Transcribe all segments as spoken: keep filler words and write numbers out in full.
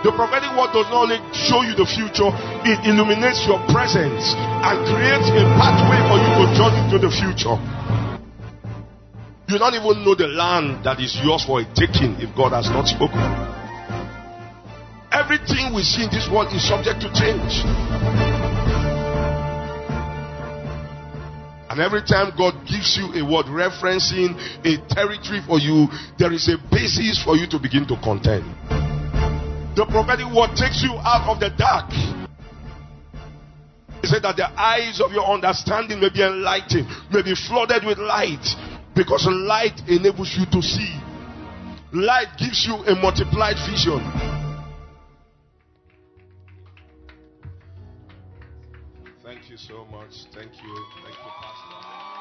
The prophetic word does not only show you the future, it illuminates your presence and creates a pathway for you to journey to the future. You don't even know the land that is yours for a taking if God has not spoken. Everything we see in this world is subject to change. And every time God gives you a word referencing a territory for you, there is a basis for you to begin to contend. The prophetic word takes you out of the dark. He said that the eyes of your understanding may be enlightened, may be flooded with light, because light enables you to see. Light gives you a multiplied vision. Thank you so much. Thank you. Thank you, Pastor.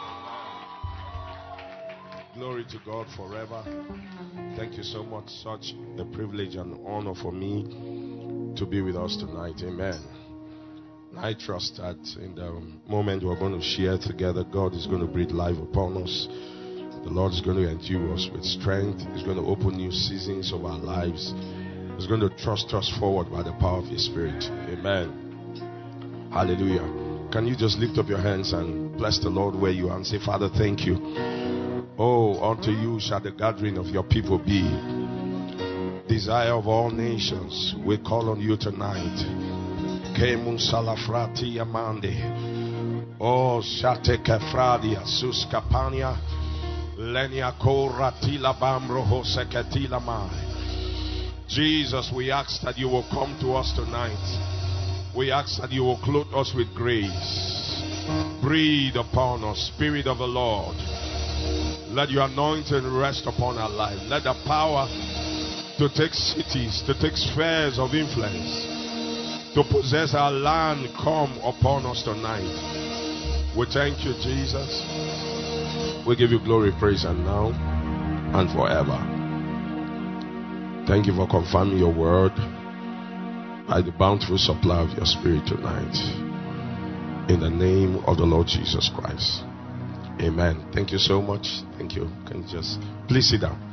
Glory to God forever. Thank you so much. Such a privilege and honor for me to be with us tonight. Amen. I trust that in the moment we're going to share together, God is going to breathe life upon us. The Lord is going to endure us with strength. He's going to open new seasons of our lives. He's going to thrust us forward by the power of His Spirit. Amen. Hallelujah. Can you just lift up your hands and bless the Lord where you are and say, Father, thank you. Oh, unto you shall the gathering of your people be. Desire of all nations, we call on you tonight. Kemun salafrati amande. Oh, shate kefradia suskapania. Lenia koratila bambro hosekatila mai. Jesus, we ask that you will come to us tonight. We ask that you will clothe us with grace. Breathe upon us, Spirit of the Lord. Let your anointing rest upon our life. Let the power to take cities, to take spheres of influence, to possess our land come upon us tonight. We thank you, Jesus. We give you glory, praise, and now and forever. Thank you for confirming your word by the bountiful supply of your Spirit tonight. In the name of the Lord Jesus Christ. Amen. Thank you so much. Thank you. Can you just please sit down?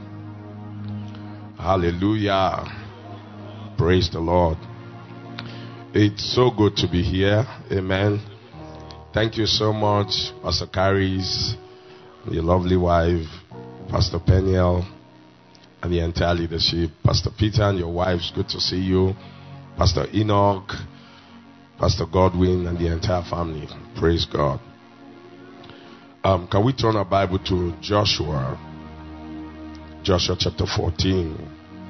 Hallelujah. Praise the Lord. It's so good to be here. Amen. Thank you so much, Pastor Caris, your lovely wife, Pastor Peniel, and the entire leadership. Pastor Peter and your wives, good to see you. Pastor Enoch, Pastor Godwin, and the entire family. Praise God. Um, can we turn our Bible to Joshua? Joshua chapter fourteen.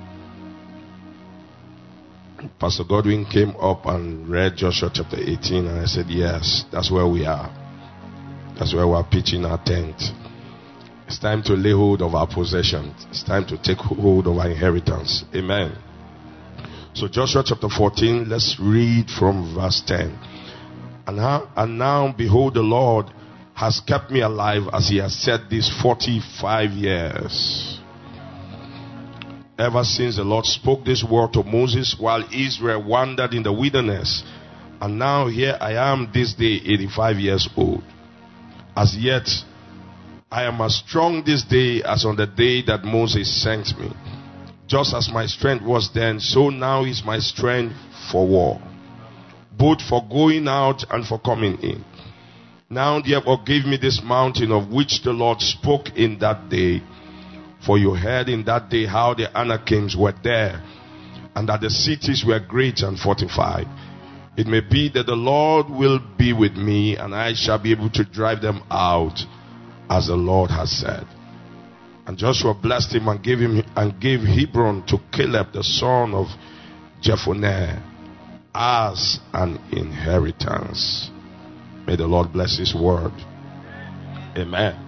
Pastor Godwin came up and read Joshua chapter eighteen, and I said, yes, that's where we are. That's where we are pitching our tent. It's time to lay hold of our possession. It's time to take hold of our inheritance. Amen. So Joshua chapter fourteen, let's read from verse ten. And now, and now behold, the Lord has kept me alive as he has said this forty-five years. Ever since the Lord spoke this word to Moses while Israel wandered in the wilderness. And now here I am this day, eighty-five years old. As yet, I am as strong this day as on the day that Moses sent me. Just as my strength was then, so now is my strength for war, both for going out and for coming in. Now therefore give me this mountain of which the Lord spoke in that day. For you heard in that day how the Anakims were there, and that the cities were great and fortified. It may be that the Lord will be with me, and I shall be able to drive them out, as the Lord has said. And Joshua blessed him and gave him and gave Hebron to Caleb the son of Jephunneh as an inheritance. May the Lord bless his word. Amen.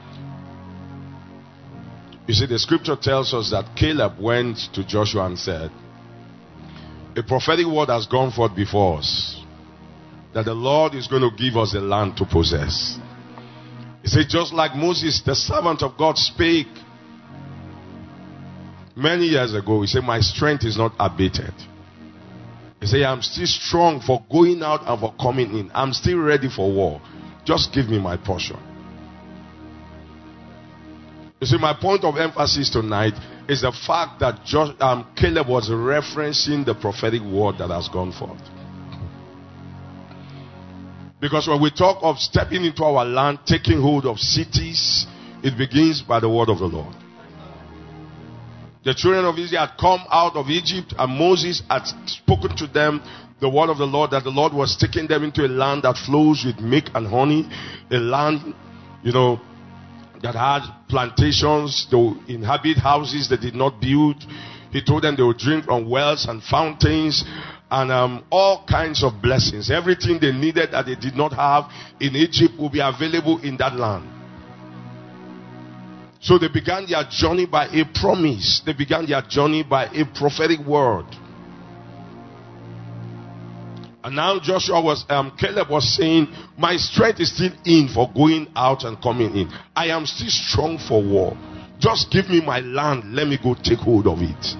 You see, the scripture tells us that Caleb went to Joshua and said, a prophetic word has gone forth before us, that the Lord is going to give us a land to possess. He said, just like Moses, the servant of God, spake many years ago. He said, my strength is not abated. He said, I'm still strong for going out and for coming in. I'm still ready for war. Just give me my portion. You see, my point of emphasis tonight is the fact that Josh, um, Caleb was referencing the prophetic word that has gone forth. Because when we talk of stepping into our land, taking hold of cities, it begins by the word of the Lord. The children of Israel had come out of Egypt, and Moses had spoken to them the word of the Lord, that the Lord was taking them into a land that flows with milk and honey, a land, you know, that had plantations. They would inhabit houses they did not build. He told them they would drink from wells and fountains, and um, all kinds of blessings. Everything they needed that they did not have in Egypt will be available in that land. So they began their journey by a promise. They began their journey by a prophetic word. And now Joshua was, um, Caleb was saying, my strength is still in for going out and coming in. I am still strong for war. Just give me my land. Let me go take hold of it.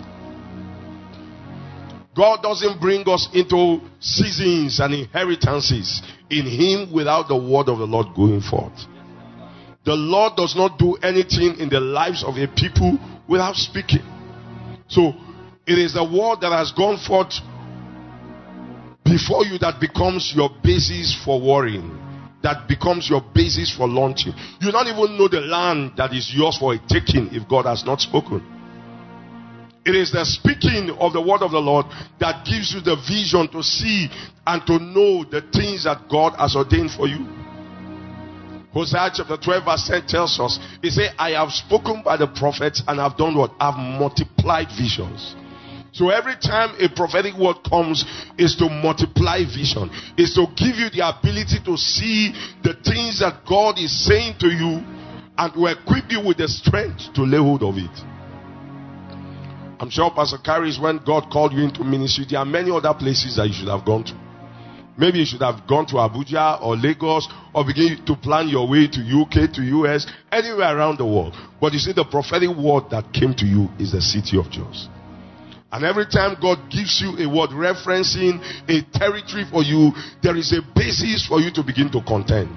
God doesn't bring us into seasons and inheritances in Him without the word of the Lord going forth. The Lord does not do anything in the lives of a people without speaking. So it is the word that has gone forth before you that becomes your basis for warring, that becomes your basis for launching. You don't even know the land that is yours for a taking if God has not spoken. It is the speaking of the word of the Lord that gives you the vision to see and to know the things that God has ordained for you. Hosea chapter twelve verse ten tells us, he said, I have spoken by the prophets and have done what? I've multiplied visions. So every time a prophetic word comes, is to multiply vision, is to give you the ability to see the things that God is saying to you and to equip you with the strength to lay hold of it. I'm sure Pastor Carries, when God called you into ministry, there are many other places that you should have gone to. Maybe you should have gone to Abuja or Lagos, or begin to plan your way to U K, to U S, anywhere around the world. But you see, the prophetic word that came to you is the city of Jos. And every time God gives you a word referencing a territory for you, there is a basis for you to begin to contend.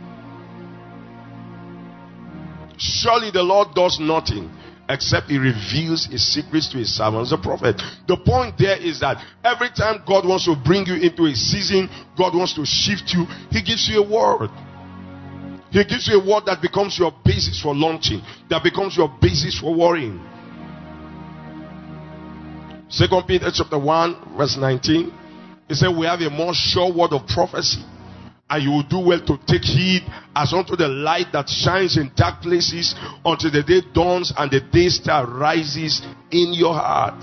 Surely the Lord does nothing except He reveals His secrets to His servants, the prophet. The point there is that every time God wants to bring you into a season, God wants to shift you, He gives you a word. He gives you a word that becomes your basis for launching, that becomes your basis for warring. Second Peter chapter one verse nineteen, he said, we have a more sure word of prophecy, and you will do well to take heed as unto the light that shines in dark places, until the day dawns and the day star rises in your heart.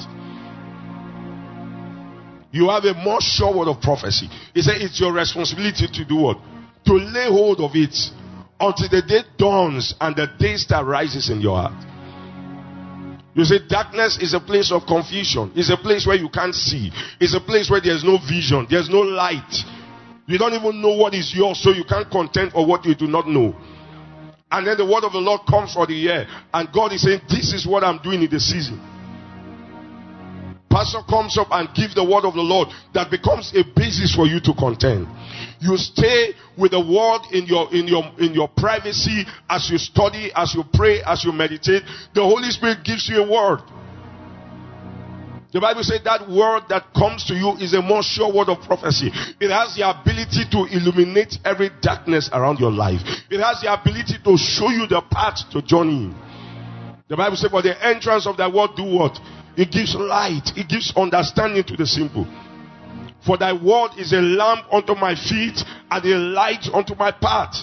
You have a more sure word of prophecy. He said it's your responsibility to do what? To lay hold of it until the day dawns and the day star rises in your heart. You see, darkness is a place of confusion. It's a place where you can't see. It's a place where there's no vision. There's no light. You don't even know what is yours, so you can't contend for what you do not know. And then the word of the Lord comes for the year, and God is saying, this is what I'm doing in the season. Pastor comes up and gives the word of the Lord that becomes a basis for you to contend. You stay with the word in your in your in your privacy as you study, as you pray, as you meditate. The Holy Spirit gives you a word. The Bible said that word that comes to you is a more sure word of prophecy. It has the ability to illuminate every darkness around your life. It has the ability to show you the path to journey. The Bible said, for the entrance of that word do what? It gives light. It gives understanding to the simple. For thy word is a lamp unto my feet and a light unto my path.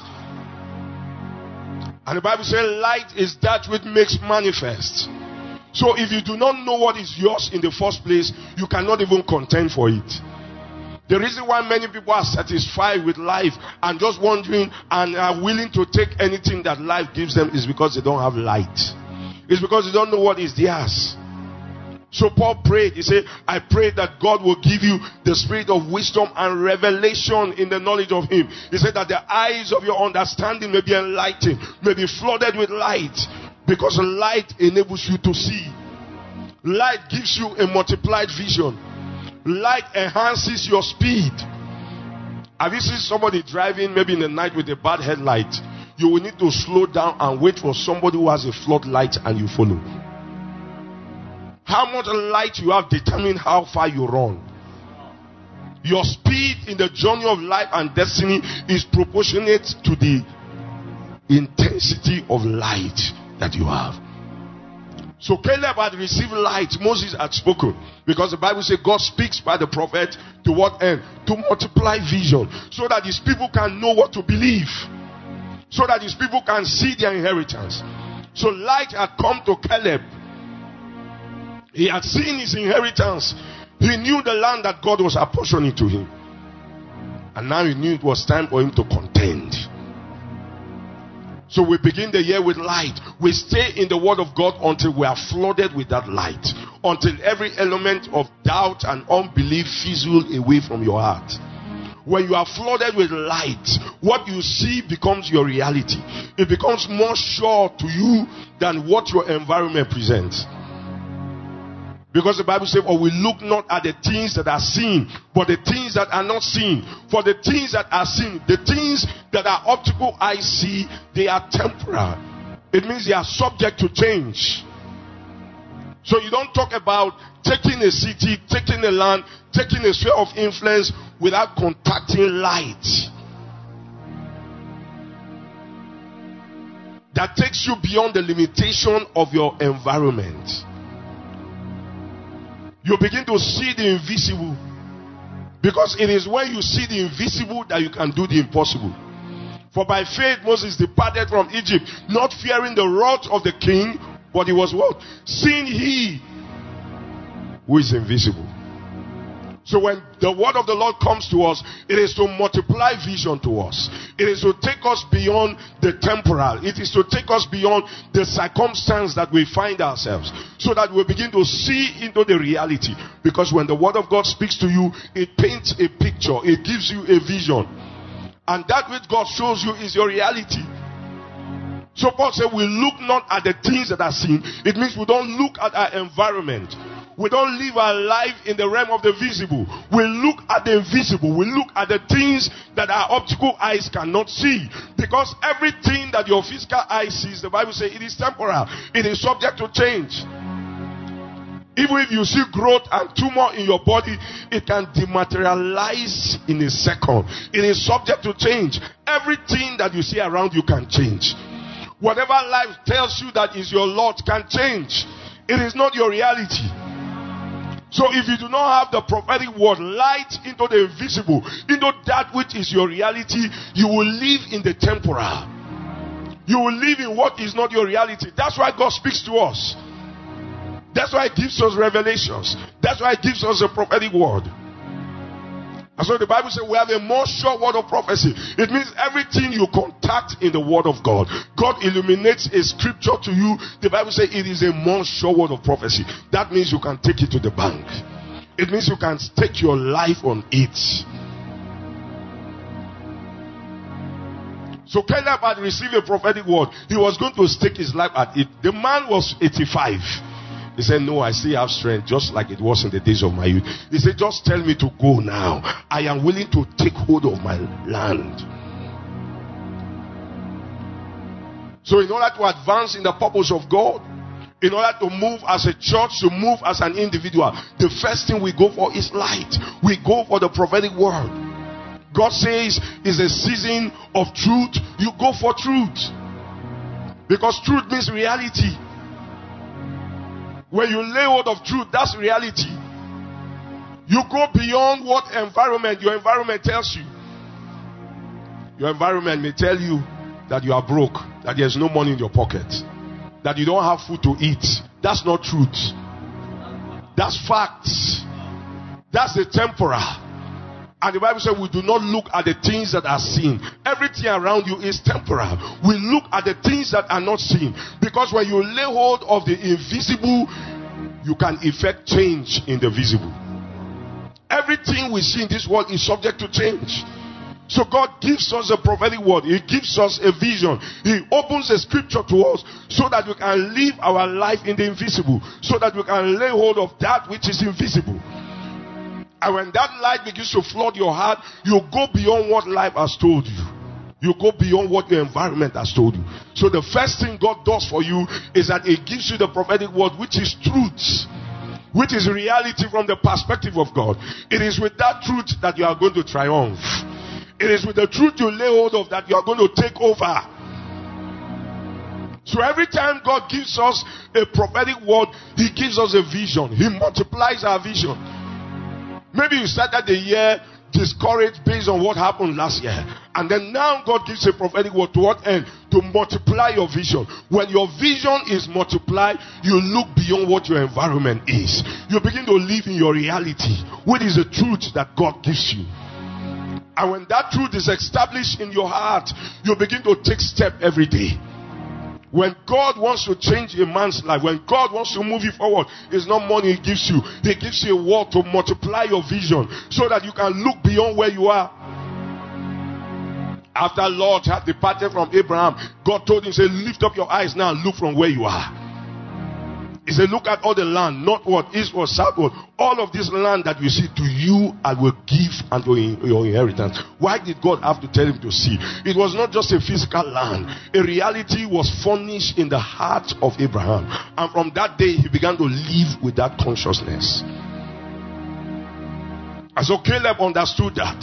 And the Bible says light is that which makes manifest. So if you do not know what is yours in the first place, you cannot even contend for it. The reason why many people are satisfied with life and just wondering and are willing to take anything that life gives them is because they don't have light. It's because they don't know what is theirs. So Paul prayed. He said, I pray that God will give you the spirit of wisdom and revelation in the knowledge of Him. He said that the eyes of your understanding may be enlightened, may be flooded with light. Because light enables you to see. Light gives you a multiplied vision. Light enhances your speed. Have you seen somebody driving maybe in the night with a bad headlight? you will need to slow down and wait for somebody who has a floodlight and you follow. How much light you have determine how far you run. Your speed in the journey of life and destiny is proportionate to the intensity of light that you have. So Caleb had received light. Moses had spoken. Because the Bible says God speaks by the prophet to what end? To multiply vision. So that his people can know what to believe. So that his people can see their inheritance. So light had come to Caleb. He had seen his inheritance. He knew the land that God was apportioning to him. And now he knew it was time for him to contend. So we begin the year with light. We stay in the word of God until we are flooded with that light. Until every element of doubt and unbelief fizzles away from your heart. When you are flooded with light, what you see becomes your reality. It becomes more sure to you than what your environment presents. Because the Bible says, "For we look not at the things that are seen, but the things that are not seen. For the things that are seen, the things that our optical eyes see, they are temporal." It means they are subject to change. So you don't talk about taking a city, taking a land, taking a sphere of influence without contacting light. That takes you beyond the limitation of your environment. You begin to see the invisible. Because it is when you see the invisible that you can do the impossible. For by faith Moses departed from Egypt, not fearing the wrath of the king, but he was what? Seeing he who is invisible. So when the word of the Lord comes to us, it is to multiply vision to us. It is to take us beyond the temporal. It is to take us beyond the circumstance that we find ourselves. So that we begin to see into the reality. Because when the word of God speaks to you, it paints a picture. It gives you a vision. And that which God shows you is your reality. So Paul said, we look not at the things that are seen. It means we don't look at our environment. We don't live our life in the realm of the visible. We look at the invisible. We look at the things that our optical eyes cannot see. Because everything that your physical eye sees, the Bible says it is temporal. It is subject to change. Even if you see growth and tumor in your body, it can dematerialize in a second. It is subject to change. Everything that you see around you can change. Whatever life tells you that is your lot can change. It is not your reality. So if you do not have the prophetic word, light into the invisible, into that which is your reality, you will live in the temporal. You will live in what is not your reality. That's why God speaks to us. That's why He gives us revelations. That's why He gives us a prophetic word. And so the Bible says we have a more sure word of prophecy. It means everything you contact in the word of God. God illuminates a scripture to you. The Bible says it is a more sure word of prophecy. That means you can take it to the bank. It means you can stake your life on it. So Caleb had received a prophetic word. He was going to stake his life at it. The man was eighty-five. He said, no, I still have strength, just like it was in the days of my youth. He said, just tell me to go now. I am willing to take hold of my land. So in order to advance in the purpose of God, in order to move as a church, to move as an individual, the first thing we go for is light. We go for the prophetic word. God says it's a season of truth. You go for truth. Because truth means reality. When you lay hold of truth, that's reality. You go beyond what environment your environment tells you. Your environment may tell you that you are broke, that there's no money in your pocket, that you don't have food to eat. That's not truth. That's facts. That's the temporal. And the Bible says we do not look at the things that are seen. Everything around you is temporal. We look at the things that are not seen. Because when you lay hold of the invisible, you can effect change in the visible. Everything we see in this world is subject to change. So God gives us a prophetic word. He gives us a vision. He opens a scripture to us so that we can live our life in the invisible. So that we can lay hold of that which is invisible. And when that light begins to flood your heart, you go beyond what life has told you. You go beyond what your environment has told you. So the first thing God does for you is that He gives you the prophetic word, which is truth, which is reality from the perspective of God. It is with that truth that you are going to triumph. It is with the truth you lay hold of that you are going to take over. So every time God gives us a prophetic word, He gives us a vision. He multiplies our vision. Maybe you started the year discouraged based on what happened last year, and then now God gives a prophetic word. To what end? To multiply your vision. When your vision is multiplied, you look beyond what your environment is. You begin to live in your reality, which is the truth that God gives you. And when that truth is established in your heart, you begin to take steps every day. When God wants to change a man's life, when God wants to move you forward, it's not money He gives you. He gives you a word to multiply your vision so that you can look beyond where you are. After Lot had departed from Abraham, God told him, say, lift up your eyes now and look from where you are. He said, look at all the land, not what east or southward. All of this land that you see, to you I will give unto your inheritance. Why did God have to tell him to see? It was not just a physical land. A reality was furnished in the heart of Abraham. And from that day, he began to live with that consciousness. And so Caleb understood that.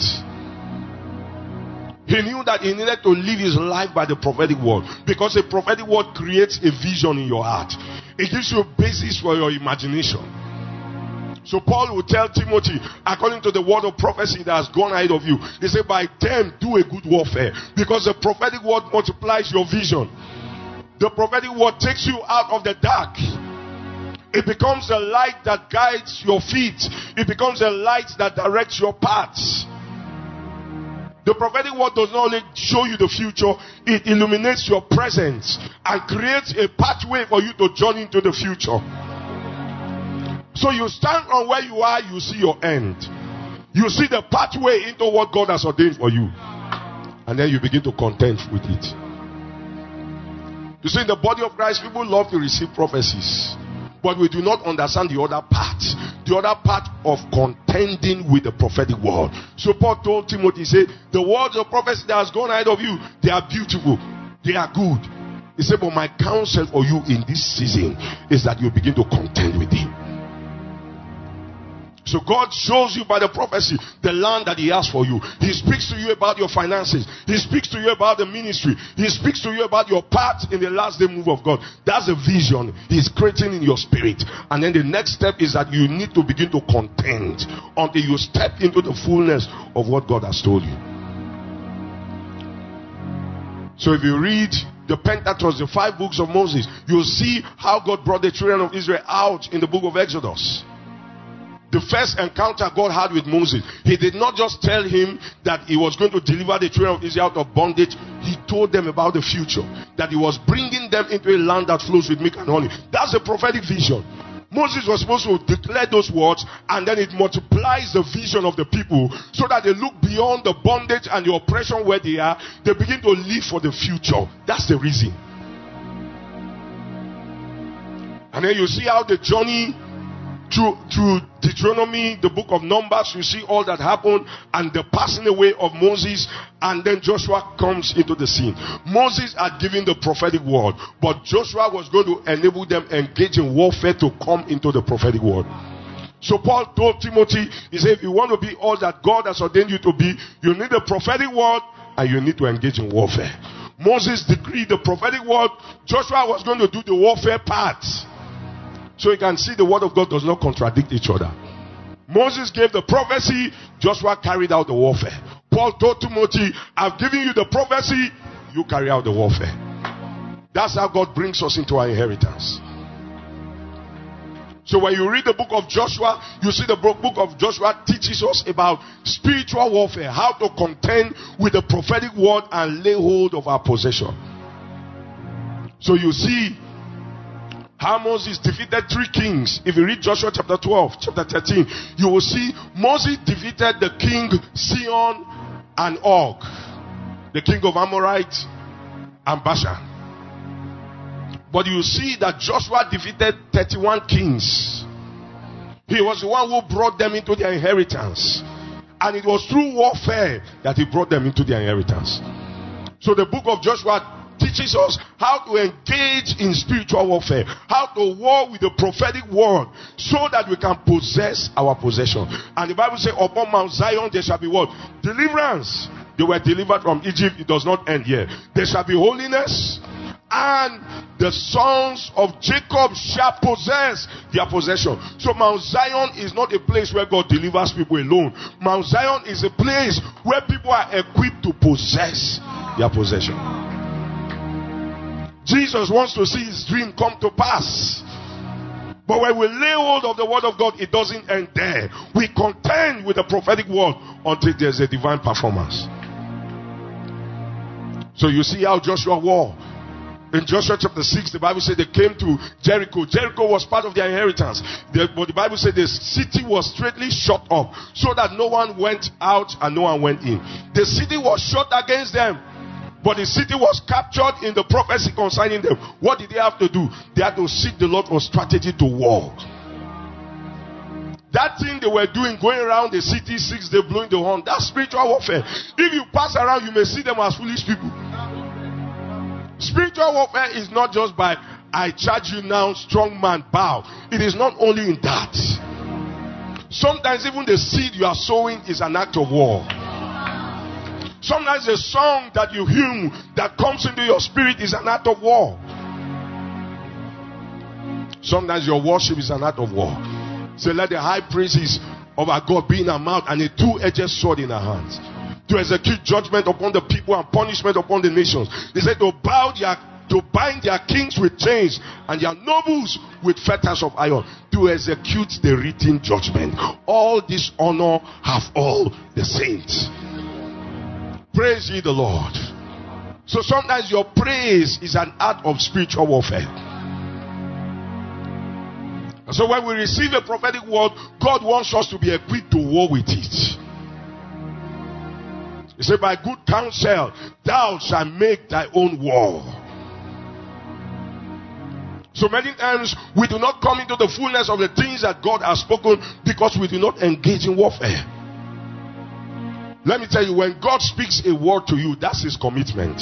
He knew that he needed to live his life by the prophetic word, because a prophetic word creates a vision in your heart. It gives you a basis for your imagination. So Paul will tell Timothy, according to the word of prophecy that has gone ahead of you, he said, by them do a good warfare, because the prophetic word multiplies your vision. The prophetic word takes you out of the dark. It becomes a light that guides your feet. It becomes a light that directs your paths. The prophetic word does not only show you the future, it illuminates your present and creates a pathway for you to journey into the future. So you stand on where you are, you see your end. You see the pathway into what God has ordained for you. And then you begin to contend with it. You see, in the body of Christ, people love to receive prophecies, but we do not understand the other part. The other part of contending with the prophetic word. So Paul told Timothy, he said, the words of prophecy that has gone ahead of you, they are beautiful. They are good. He said, but my counsel for you in this season is that you begin to contend with him. So God shows you by the prophecy the land that he has for you. He speaks to you about your finances. He speaks to you about the ministry. He speaks to you about your part in the last day move of God. That's a vision he's creating in your spirit. And then the next step is that you need to begin to contend until you step into the fullness of what God has told you. So if you read the Pentateuch, the five books of Moses, you'll see how God brought the children of Israel out in the book of Exodus. The first encounter God had with Moses, he did not just tell him that he was going to deliver the children of Israel out of bondage. He told them about the future, that he was bringing them into a land that flows with milk and honey. That's a prophetic vision. Moses was supposed to declare those words, and then it multiplies the vision of the people so that they look beyond the bondage and the oppression where they are. They begin to live for the future. That's the reason. And then you see how the journey Through, through Deuteronomy, the book of Numbers, you see all that happened and the passing away of Moses, and then Joshua comes into the scene. Moses had given the prophetic word, but Joshua was going to enable them engage in warfare to come into the prophetic word. So Paul told Timothy, he said, if you want to be all that God has ordained you to be, you need the prophetic word and you need to engage in warfare. Moses decreed the prophetic word. Joshua was going to do the warfare part. So you can see the word of God does not contradict each other. Moses gave the prophecy, Joshua carried out the warfare. Paul told Timothy, I've given you the prophecy, you carry out the warfare. That's how God brings us into our inheritance. So when you read the book of Joshua, you see the book of Joshua teaches us about spiritual warfare, how to contend with the prophetic word and lay hold of our possession. So you see how Moses defeated three kings. If you read Joshua chapter twelve, chapter thirteen, you will see Moses defeated the king Sihon and Og, the king of Amorite and Bashan. But you see that Joshua defeated thirty-one kings. He was the one who brought them into their inheritance. And it was through warfare that he brought them into their inheritance. So the book of Joshua teaches us how to engage in spiritual warfare, how to war with the prophetic word, so that we can possess our possession. And the Bible says, upon Mount Zion there shall be what? Deliverance. They were delivered from Egypt. It does not end here. There shall be holiness, and the sons of Jacob shall possess their possession. So Mount Zion is not a place where God delivers people alone. Mount Zion is a place where people are equipped to possess their possession. Jesus wants to see his dream come to pass. But when we lay hold of the word of God, it doesn't end there. We contend with the prophetic word until there's a divine performance. So you see how Joshua war. In Joshua chapter six, the Bible said they came to Jericho. Jericho was part of their inheritance. The, but the Bible said the city was straightly shut up, so that no one went out and no one went in. The city was shut against them, but the city was captured in the prophecy concerning them. What did they have to do? They had to seek the Lord for strategy to war. That thing they were doing, going around the city six days blowing the horn, that's spiritual warfare. If you pass around, you may see them as foolish people. Spiritual warfare is not just by I charge you now, strong man, bow. It is not only in that. Sometimes even the seed you are sowing is an act of war. Sometimes the song that you hymn that comes into your spirit is an act of war. Sometimes your worship is an act of war. So let the high praises of our God be in our mouth and a two-edged sword in our hands, to execute judgment upon the people and punishment upon the nations. They said to bow their, to bind their kings with chains and their nobles with fetters of iron, to execute the written judgment. All this honor have all the saints. Praise ye the Lord. So sometimes your praise is an act of spiritual warfare. So when we receive a prophetic word, God wants us to be equipped to war with it. He said, by good counsel, thou shalt make thy own war. So many times, we do not come into the fullness of the things that God has spoken because we do not engage in warfare. Let me tell you, when God speaks a word to you, that's his commitment.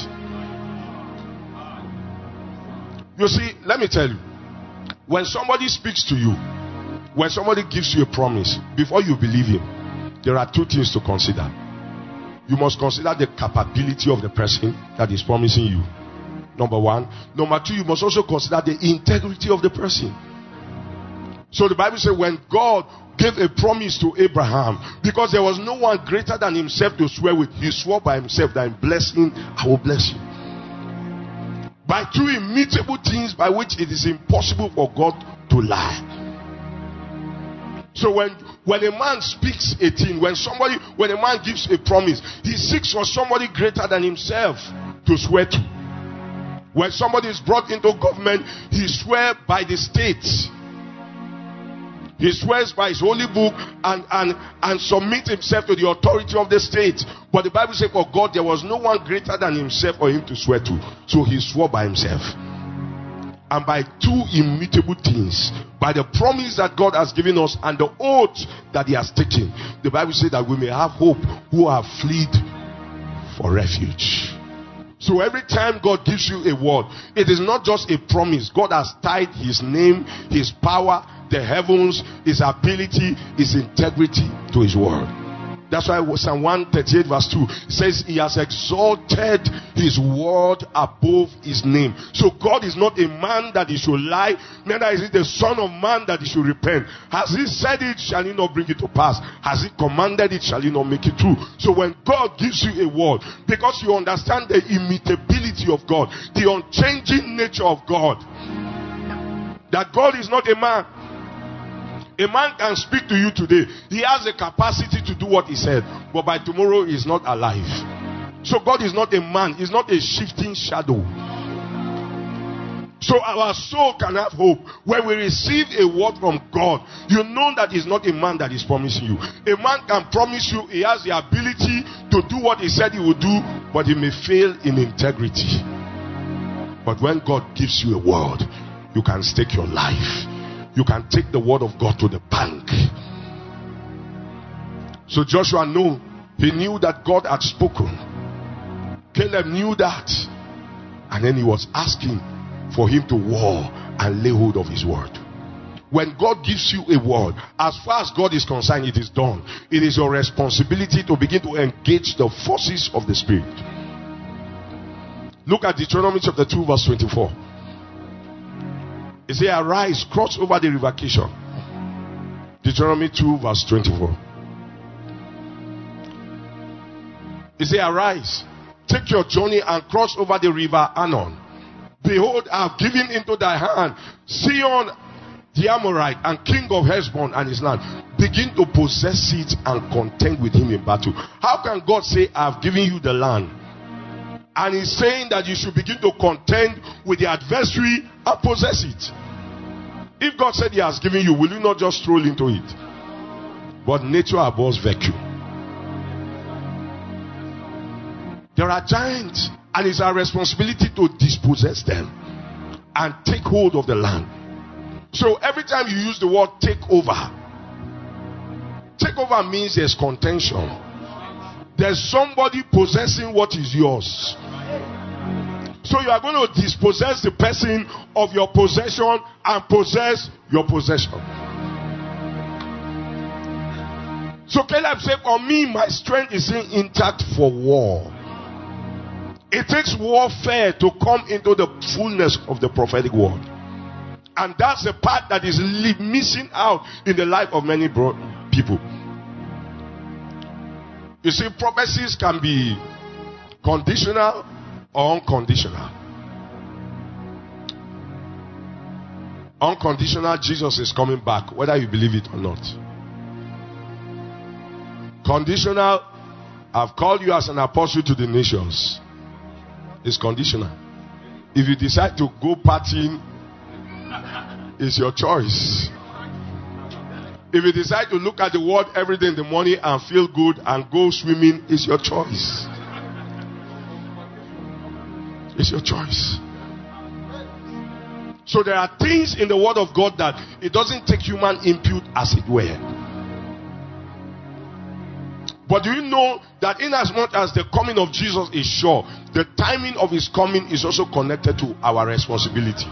You see, let me tell you, when somebody speaks to you, when somebody gives you a promise, before you believe him, there are two things to consider. You must consider the capability of the person that is promising you. Number one. Number two, you must also consider the integrity of the person. So the Bible says when God gave a promise to Abraham, because there was no one greater than himself to swear with, he swore by himself that in blessing, I will bless you. By two immutable things by which it is impossible for God to lie. So when when a man speaks a thing, when somebody, when a man gives a promise, he seeks for somebody greater than himself to swear to. When somebody is brought into government, he swears by the state. He swears by his holy book and, and, and submits himself to the authority of the state. But the Bible says for God, there was no one greater than himself for him to swear to. So he swore by himself. And by two immutable things, by the promise that God has given us and the oath that he has taken, the Bible says that we may have hope who have fled for refuge. So every time God gives you a word, it is not just a promise. God has tied his name, his power, the heavens, his ability, his integrity to his word. That's why Psalm one thirty-eight verse two says he has exalted his word above his name. So God is not a man that he should lie, neither is he the son of man that he should repent. Has he said it, shall he not bring it to pass? Has he commanded it, shall he not make it true? So when God gives you a word, because you understand the immutability of God, the unchanging nature of God, that God is not a man. A man can speak to you today. He has the capacity to do what he said. But by tomorrow, he is not alive. So God is not a man. He's not a shifting shadow. So our soul can have hope. When we receive a word from God, you know that he's not a man that is promising you. A man can promise you he has the ability to do what he said he would do, but he may fail in integrity. But when God gives you a word, you can stake your life. You can take the word of God to the bank. So Joshua knew, he knew that God had spoken. Caleb knew that. And then he was asking for him to war and lay hold of his word. When God gives you a word, as far as God is concerned, it is done. It is your responsibility to begin to engage the forces of the Spirit. Look at Deuteronomy chapter two verse twenty-four. It says, arise, cross over the river Kishon. Deuteronomy two verse twenty-four. It says, arise, take your journey and cross over the river Arnon. Behold, I have given into thy hand Sihon the Amorite and king of Heshbon and his land. Begin to possess it and contend with him in battle. How can God say, I have given you the land? And he's saying that you should begin to contend with the adversary and possess it. If God said he has given you, will you not just stroll into it? But nature abhors vacuum. There are giants, and it's our responsibility to dispossess them and take hold of the land. So every time you use the word take over, take over means there's contention. There's somebody possessing what is yours. So you are going to dispossess the person of your possession and possess your possession. So Caleb said, for me, my strength is intact for war. It takes warfare to come into the fullness of the prophetic word. And that's the part that is missing out in the life of many bro- people. You see, prophecies can be conditional or unconditional. Unconditional, Jesus is coming back, whether you believe it or not. Conditional, I've called you as an apostle to the nations. It's conditional. If you decide to go partying, it's your choice. If you decide to look at the world every day in the morning and feel good and go swimming, it's your choice. It's your choice. So there are things in the word of God that it doesn't take human input, as it were. But do you know that in as much as the coming of Jesus is sure, the timing of his coming is also connected to our responsibility.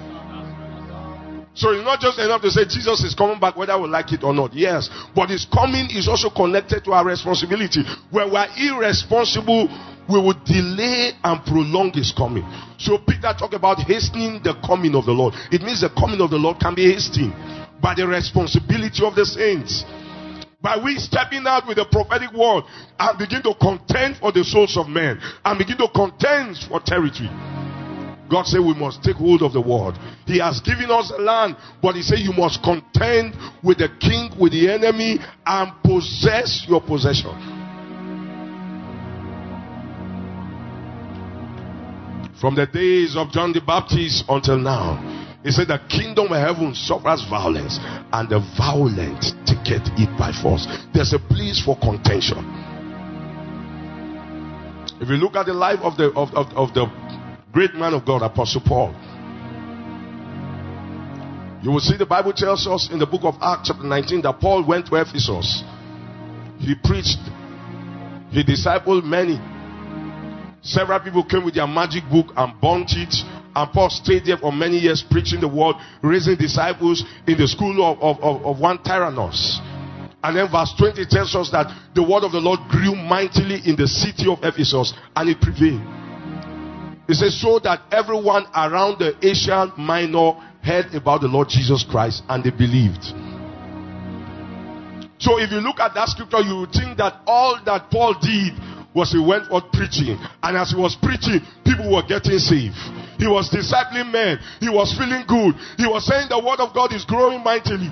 So it's not just enough to say Jesus is coming back whether we like it or not. Yes, but his coming is also connected to our responsibility. When we are irresponsible, we will delay and prolong his coming. So Peter talked about hastening the coming of the Lord. It means the coming of the Lord can be hastened by the responsibility of the saints. By we stepping out with the prophetic word and begin to contend for the souls of men and begin to contend for territory. God said we must take hold of the word. He has given us the land, but he said you must contend with the king, with the enemy, and possess your possession. From the days of John the Baptist until now, he said the kingdom of heaven suffers violence, and the violent take it by force. There's a place for contention. If you look at the life of the of, of, of the great man of God, Apostle Paul, you will see the Bible tells us in the book of Acts chapter nineteen that Paul went to Ephesus. He preached. He discipled many. Several people came with their magic book and burnt it. And Paul stayed there for many years preaching the word, raising disciples in the school of, of, of, of one Tyrannus. And then verse twenty tells us that the word of the Lord grew mightily in the city of Ephesus, and it prevailed. It says, so that everyone around the Asia Minor heard about the Lord Jesus Christ and they believed. So if you look at that scripture, you would think that all that Paul did was he went forth preaching. And as he was preaching, people were getting saved. He was discipling men. He was feeling good. He was saying the word of God is growing mightily.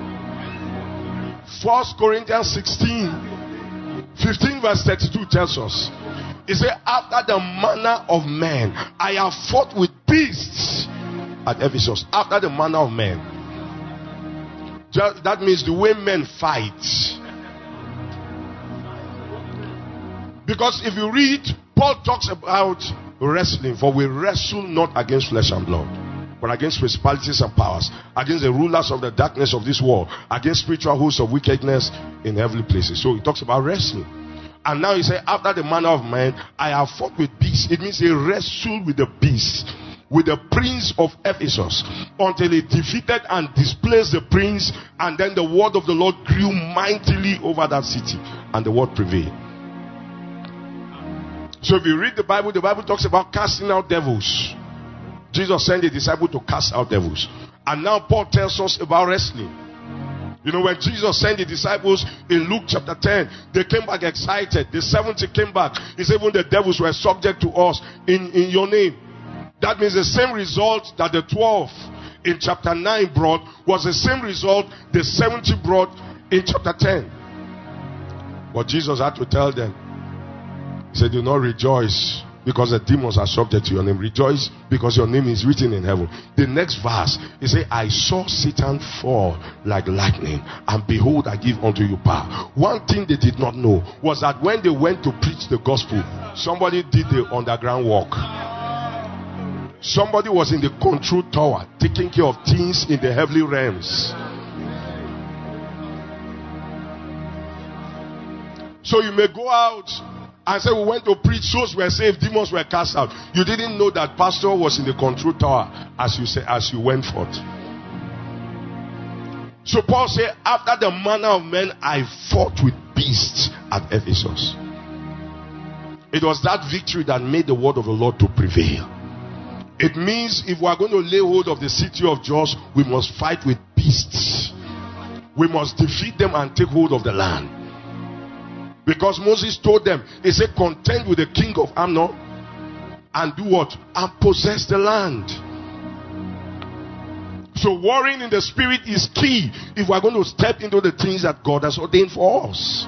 First Corinthians sixteen, fifteen verse thirty-two tells us, it says, after the manner of men, I have fought with beasts at Ephesus. After the manner of men. Just, that means the way men fight. Because if you read, Paul talks about wrestling. For we wrestle not against flesh and blood, but against principalities and powers, against the rulers of the darkness of this world, against spiritual hosts of wickedness in heavenly places. So he talks about wrestling. And now he said, after the manner of men, I have fought with beasts. It means he wrestled with the beasts, with the prince of Ephesus, until he defeated and displaced the prince. And then the word of the Lord grew mightily over that city, and the word prevailed. So if you read the Bible, the Bible talks about casting out devils. Jesus sent the disciple to cast out devils. And now Paul tells us about wrestling. You know, when Jesus sent the disciples in Luke chapter ten, they came back excited. The seventy came back. He said, even the devils were subject to us in, in your name. That means the same result that the twelve in chapter nine brought was the same result the seventy brought in chapter ten. But Jesus had to tell them, he said, do not rejoice because the demons are subject to your name. Rejoice because your name is written in heaven. The next verse, he said, I saw Satan fall like lightning, and behold, I give unto you power. One thing they did not know was that when they went to preach the gospel, somebody did the underground work. Somebody was in the control tower taking care of things in the heavenly realms. So you may go out and say, we went to preach, souls were saved, demons were cast out. You didn't know that pastor was in the control tower as you say, as you went forth. So Paul said, after the manner of men, I fought with beasts at Ephesus. It was that victory that made the word of the Lord to prevail. It means if we are going to lay hold of the city of Jos, we must fight with beasts. We must defeat them and take hold of the land. Because Moses told them, he said, contend with the king of Ammon and do what? And possess the land. So warring in the spirit is key if we are going to step into the things that God has ordained for us.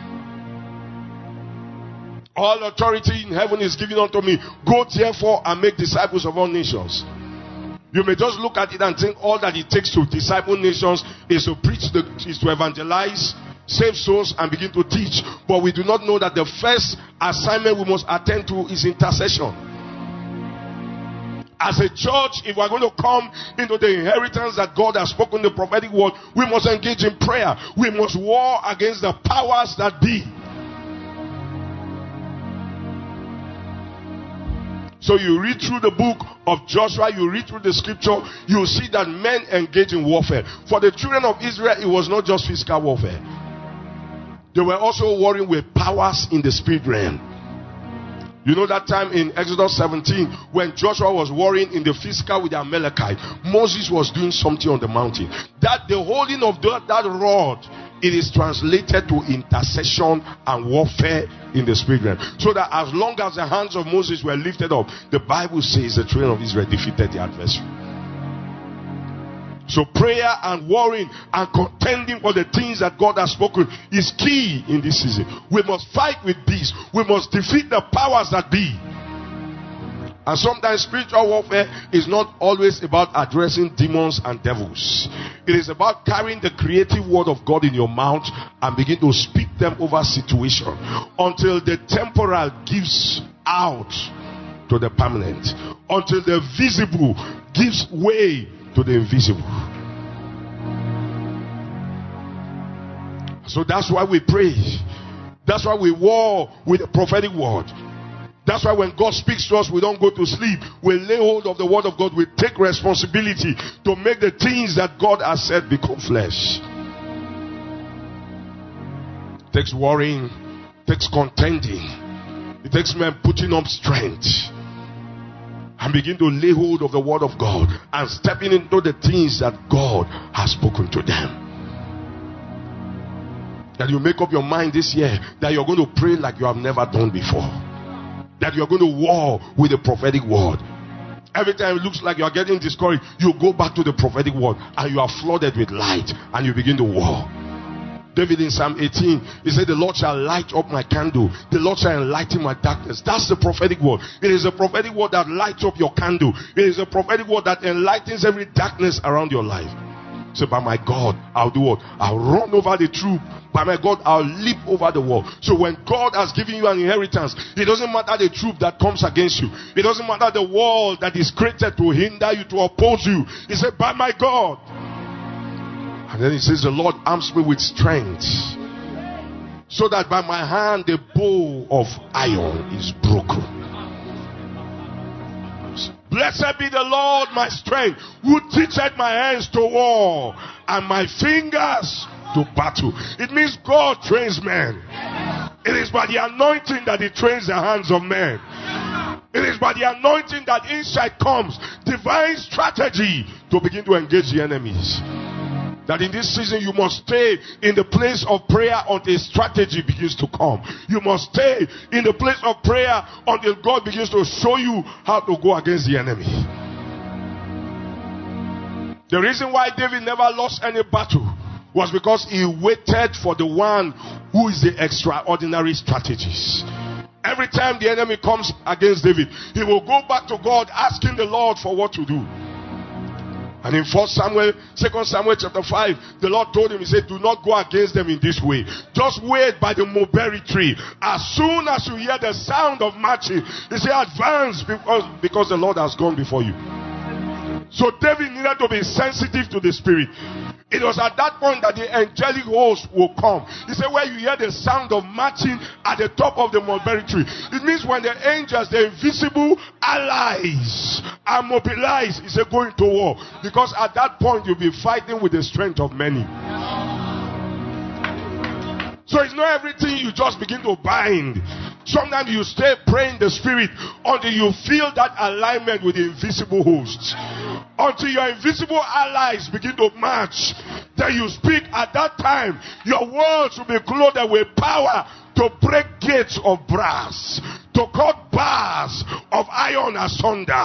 All authority in heaven is given unto me. Go therefore and make disciples of all nations. You may just look at it and think all that it takes to disciple nations is to preach, the, is to evangelize, save souls, and begin to teach. But we do not know that the first assignment we must attend to is intercession. As a church, if we are going to come into the inheritance that God has spoken, the prophetic word, we must engage in prayer. We must war against the powers that be. So you read through the book of Joshua, you read through the scripture, you see that men engage in warfare. For the children of Israel, it was not just physical warfare. They were also warring with powers in the spirit realm. You know that time in Exodus seventeen, when Joshua was warring in the physical with the Amalekite, Moses was doing something on the mountain. That the holding of that, that rod, it is translated to intercession and warfare in the spirit realm. So that as long as the hands of Moses were lifted up, the Bible says the children of Israel defeated the adversary. So prayer and warring and contending for the things that God has spoken is key in this season. We must fight with beasts. We must defeat the powers that be. And sometimes spiritual warfare is not always about addressing demons and devils. It is about carrying the creative word of God in your mouth and begin to speak them over situation until the temporal gives out to the permanent, until the visible gives way to the invisible. So that's why we pray. That's why we war with the prophetic word. That's why when God speaks to us, we don't go to sleep. We lay hold of the word of God. We take responsibility to make the things that God has said become flesh. It takes warring. It takes contending. It takes men putting up strength and begin to lay hold of the word of God and stepping into the things that God has spoken to them. That you make up your mind this year that you're going to pray like you have never done before. That you're going to war with the prophetic word. Every time it looks like you're getting discouraged, you go back to the prophetic word and you are flooded with light and you begin to war. David in Psalm eighteen, he said, the Lord shall light up my candle. The Lord shall enlighten my darkness. That's the prophetic word. It is a prophetic word that lights up your candle. It is a prophetic word that enlightens every darkness around your life. So by my God, I'll do what? I'll run over the troop. By my God, I'll leap over the wall. So when God has given you an inheritance, it doesn't matter the troop that comes against you. It doesn't matter the wall that is created to hinder you, to oppose you. He said, by my God. And then he says, the Lord arms me with strength. so that by my hand the bow of iron is broken. Blessed be the Lord my strength, who teacheth my hands to war and my fingers to battle. It means God trains men. It is by the anointing that he trains the hands of men. It is by the anointing that insight comes, divine strategy to begin to engage the enemies. That in this season you must stay in the place of prayer until strategy begins to come. You must stay in the place of prayer until God begins to show you how to go against the enemy. The reason why David never lost any battle was because he waited for the one who is the extraordinary strategist. Every time the enemy comes against David, he will go back to God asking the Lord for what to do. And in First Samuel, Second Samuel chapter five, the Lord told him, he said, do not go against them in this way. Just wait by the mulberry tree. As soon as you hear the sound of marching, he said, advance, because, because the Lord has gone before you. So David needed to be sensitive to the Spirit. It was at that point that the angelic host will come. He said, where you hear the sound of marching at the top of the mulberry tree. It means when the angels, the invisible allies, are mobilized, he said, going to war. Because at that point, you'll be fighting with the strength of many. So it's not everything you just begin to bind. Sometimes you stay praying the Spirit until you feel that alignment with the invisible hosts. Until your invisible allies begin to march. Then you speak. At that time, your words will be clothed with power to break gates of brass, to cut bars of iron asunder.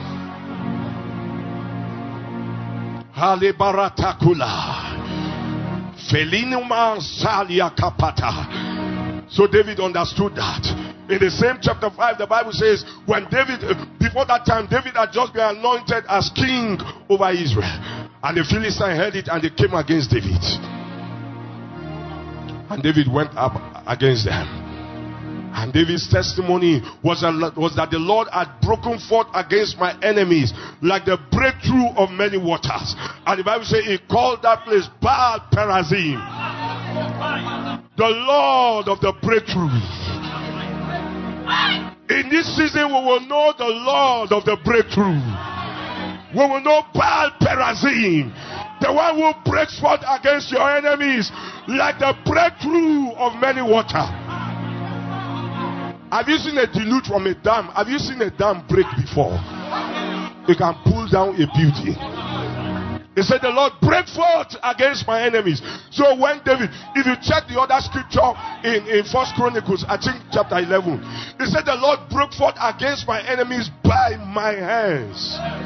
Halebaratakula. Felinuma salia kapata. So David understood that. In the same chapter five, the Bible says, when David, before that time, David had just been anointed as king over Israel. And the Philistines heard it and they came against David. And David went up against them. And David's testimony was, a, was that the Lord had broken forth against my enemies like the breakthrough of many waters. And the Bible says he called that place Baal Perazim. The Lord of the breakthrough. In this season, we will know the Lord of the breakthrough. We will know Baal Perazim, the one who breaks forth against your enemies like the breakthrough of many water. Have you seen a deluge from a dam? Have you seen a dam break before? It can pull down a building. He said, the Lord break forth against my enemies. So when David, if you check the other scripture in, in First Chronicles, I think chapter eleven, he said, the Lord broke forth against my enemies by my hands.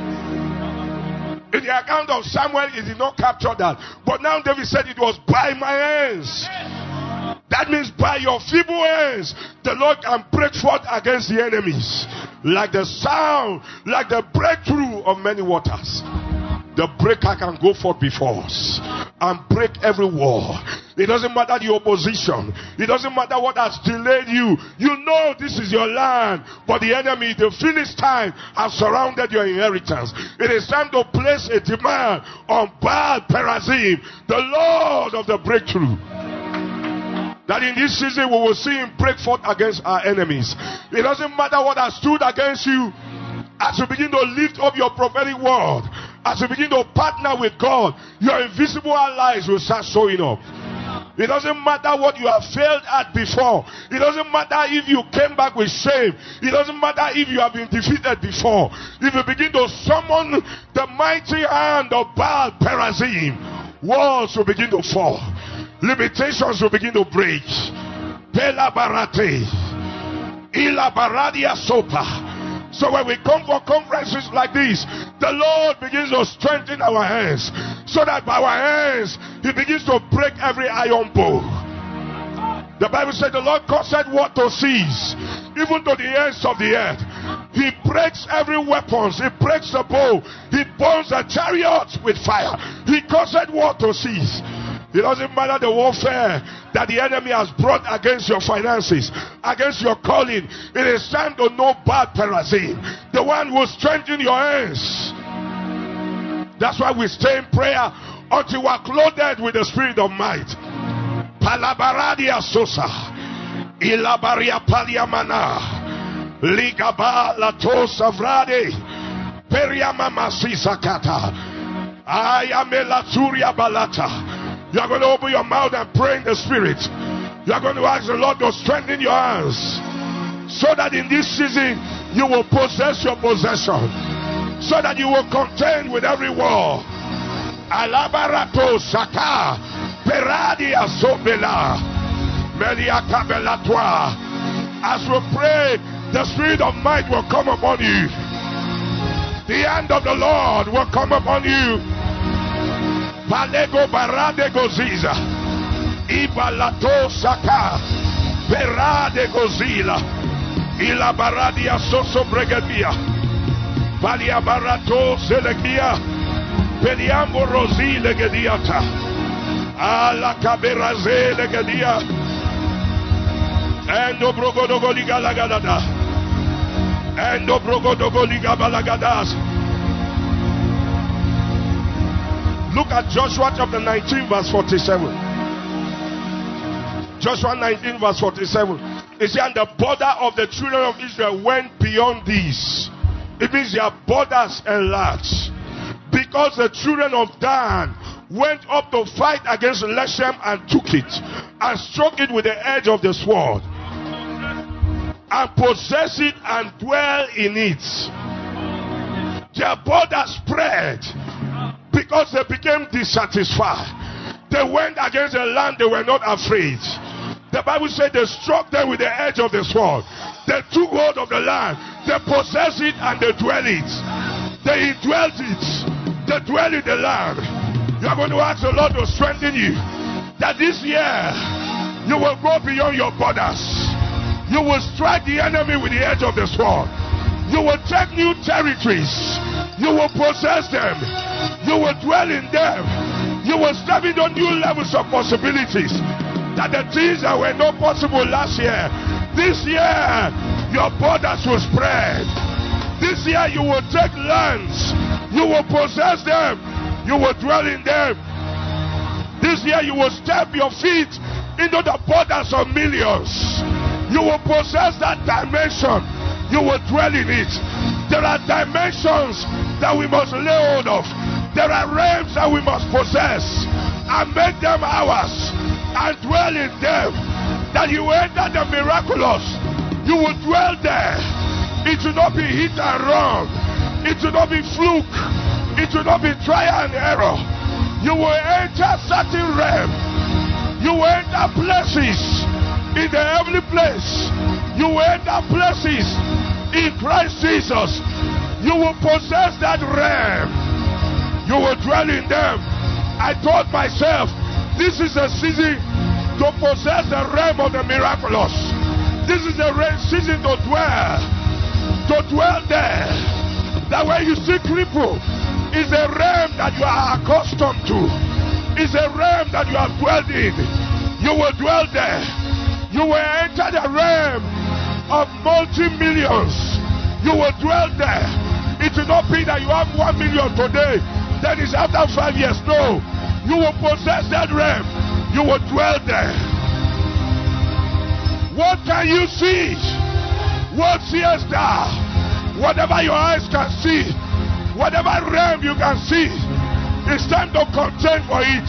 In the account of Samuel, he did not capture that. But now David said it was by my hands. That means by your feeble hands, the Lord can break forth against the enemies. Like the sound, like the breakthrough of many waters. The breaker can go forth before us and break every wall. It doesn't matter the opposition. It doesn't matter what has delayed you. You know this is your land. But the enemy, the Philistines, have surrounded your inheritance. It is time to place a demand on Baal Perazim, the Lord of the breakthrough. That in this season we will see him break forth against our enemies. It doesn't matter what has stood against you. As you begin to lift up your prophetic word, as you begin to partner with God, your invisible allies will start showing up. It doesn't matter what you have failed at before. It doesn't matter if you came back with shame. It doesn't matter if you have been defeated before. If you begin to summon the mighty hand of Baal Perazim, walls will begin to fall. Limitations will begin to break. Bela barate. Ila baradia sopa. So when we come for conferences like this, the Lord begins to strengthen our hands, so that by our hands, he begins to break every iron bow. The Bible said the Lord caused war to cease, even to the ends of the earth. He breaks every weapon. He breaks the bow. He burns the chariots with fire. He caused war to cease. It doesn't matter the warfare that the enemy has brought against your finances, against your calling. It is time to know Baal Perazim, the one who will strengthen your hands. That's why we stay in prayer until we are clothed with the spirit of might. Palabaradia Sosa. Ilabaria Paliamana. Ligaba La Tosa Vrade. Periamama Sisakata. I am a Laturia Balata. You are going to open your mouth and pray in the spirit. You are going to ask the Lord to strengthen your hands, so that in this season you will possess your possession, so that you will contend with every war. Alabarato Saka Peradia Sobela Meliaka Belatwa. As we pray, the spirit of might will come upon you. The hand of the Lord will come upon you. Palego Barade Goziza Ibalato Saka Berade Gozila Ila Baradia Soso Bregadia Palia Barato Selegia Peliambo Rosi Legediata Ala Caberaze Legedia Endo Brogodogoliga Lagadada Endo Brogodogoliga Balagadas. Look at Joshua chapter nineteen verse forty-seven. Joshua nineteen verse forty-seven. It says, and the border of the children of Israel went beyond these. It means their borders enlarged. Because the children of Dan went up to fight against Leshem and took it, and struck it with the edge of the sword, and possessed it and dwell in it. Their borders spread because they became dissatisfied. They went against the land, they were not afraid. The Bible said they struck them with the edge of the sword. They took hold of the land, they possessed it and they dwell it. They indwelt it. They dwell in the land. You are going to ask the Lord to strengthen you, that this year you will go beyond your borders. You will strike the enemy with the edge of the sword. You will take new territories. You will possess them. You will dwell in them. You will step into new levels of possibilities. That the things that were not possible last year, this year your borders will spread. This year you will take lands. You will possess them. You will dwell in them. This year you will step your feet into the borders of millions. You will possess that dimension. You will dwell in it. There are dimensions that we must lay hold of. There are realms that we must possess and make them ours and dwell in them. That you enter the miraculous, you will dwell there. It will not be hit and run. It will not be fluke. It will not be trial and error. You will enter certain realms. You will enter places in the heavenly place. You will enter places in Christ Jesus. You will possess that realm. You will dwell in them. I told myself, this is a season to possess the realm of the miraculous. This is a season to dwell. To dwell there. That when you see cripple, is a realm that you are accustomed to. It's a realm that you have dwelled in. You will dwell there. You will enter the realm of multi-millions. You will dwell there. It will not be that you have one million today, then it's after five years. No. You will possess that realm. You will dwell there. What can you see? What seest thou? Whatever your eyes can see, whatever realm you can see, it's time to contend for it.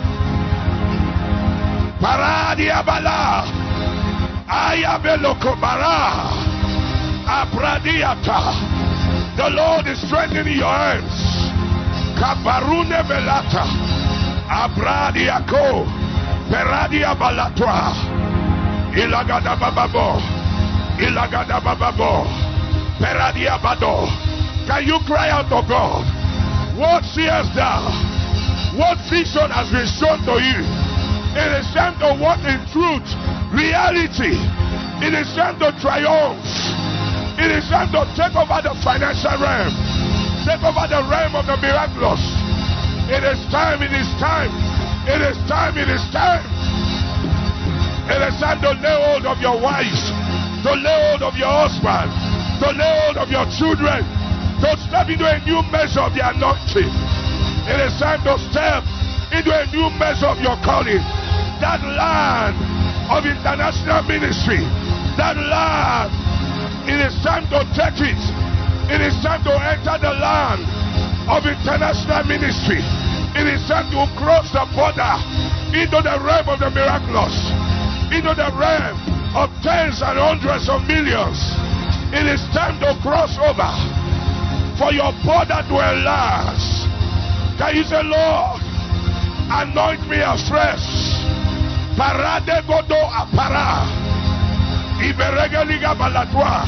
Paradia bala, ayabeloko bara, abradiata. The Lord is strengthening your hands. Kabarune belata, abradiako, peradia balatwa, ilagada bababo, ilagada bababo, peradia bado. Can you cry out to God? What seest thou? What vision has been shown to you? It is time to walk in truth, reality. It is time to triumph. It is time to take over the financial realm. Take over the realm of the miraculous. It is time, it is time. It is time, it is time. It is time to lay hold of your wives, to lay hold of your husband, to lay hold of your children, to step into a new measure of the anointing. It is time to step into a new measure of your calling. that land of international ministry, that land, it is time to take it. It is time to enter the land of international ministry. It is time to cross the border into the realm of the miraculous, into the realm of tens and hundreds of millions. It is time to cross over for your border to enlarge. Can you say, Lord, anoint me afresh? Parade godo apara. Iberegeliga balatwa.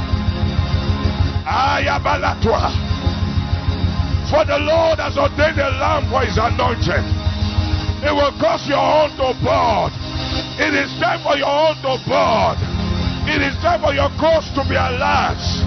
Aya balatwa. For the Lord has ordained a lamb for his anointed. It will cause your own to burn. It is time for your own to burn. It is time for your cause to be enlarged.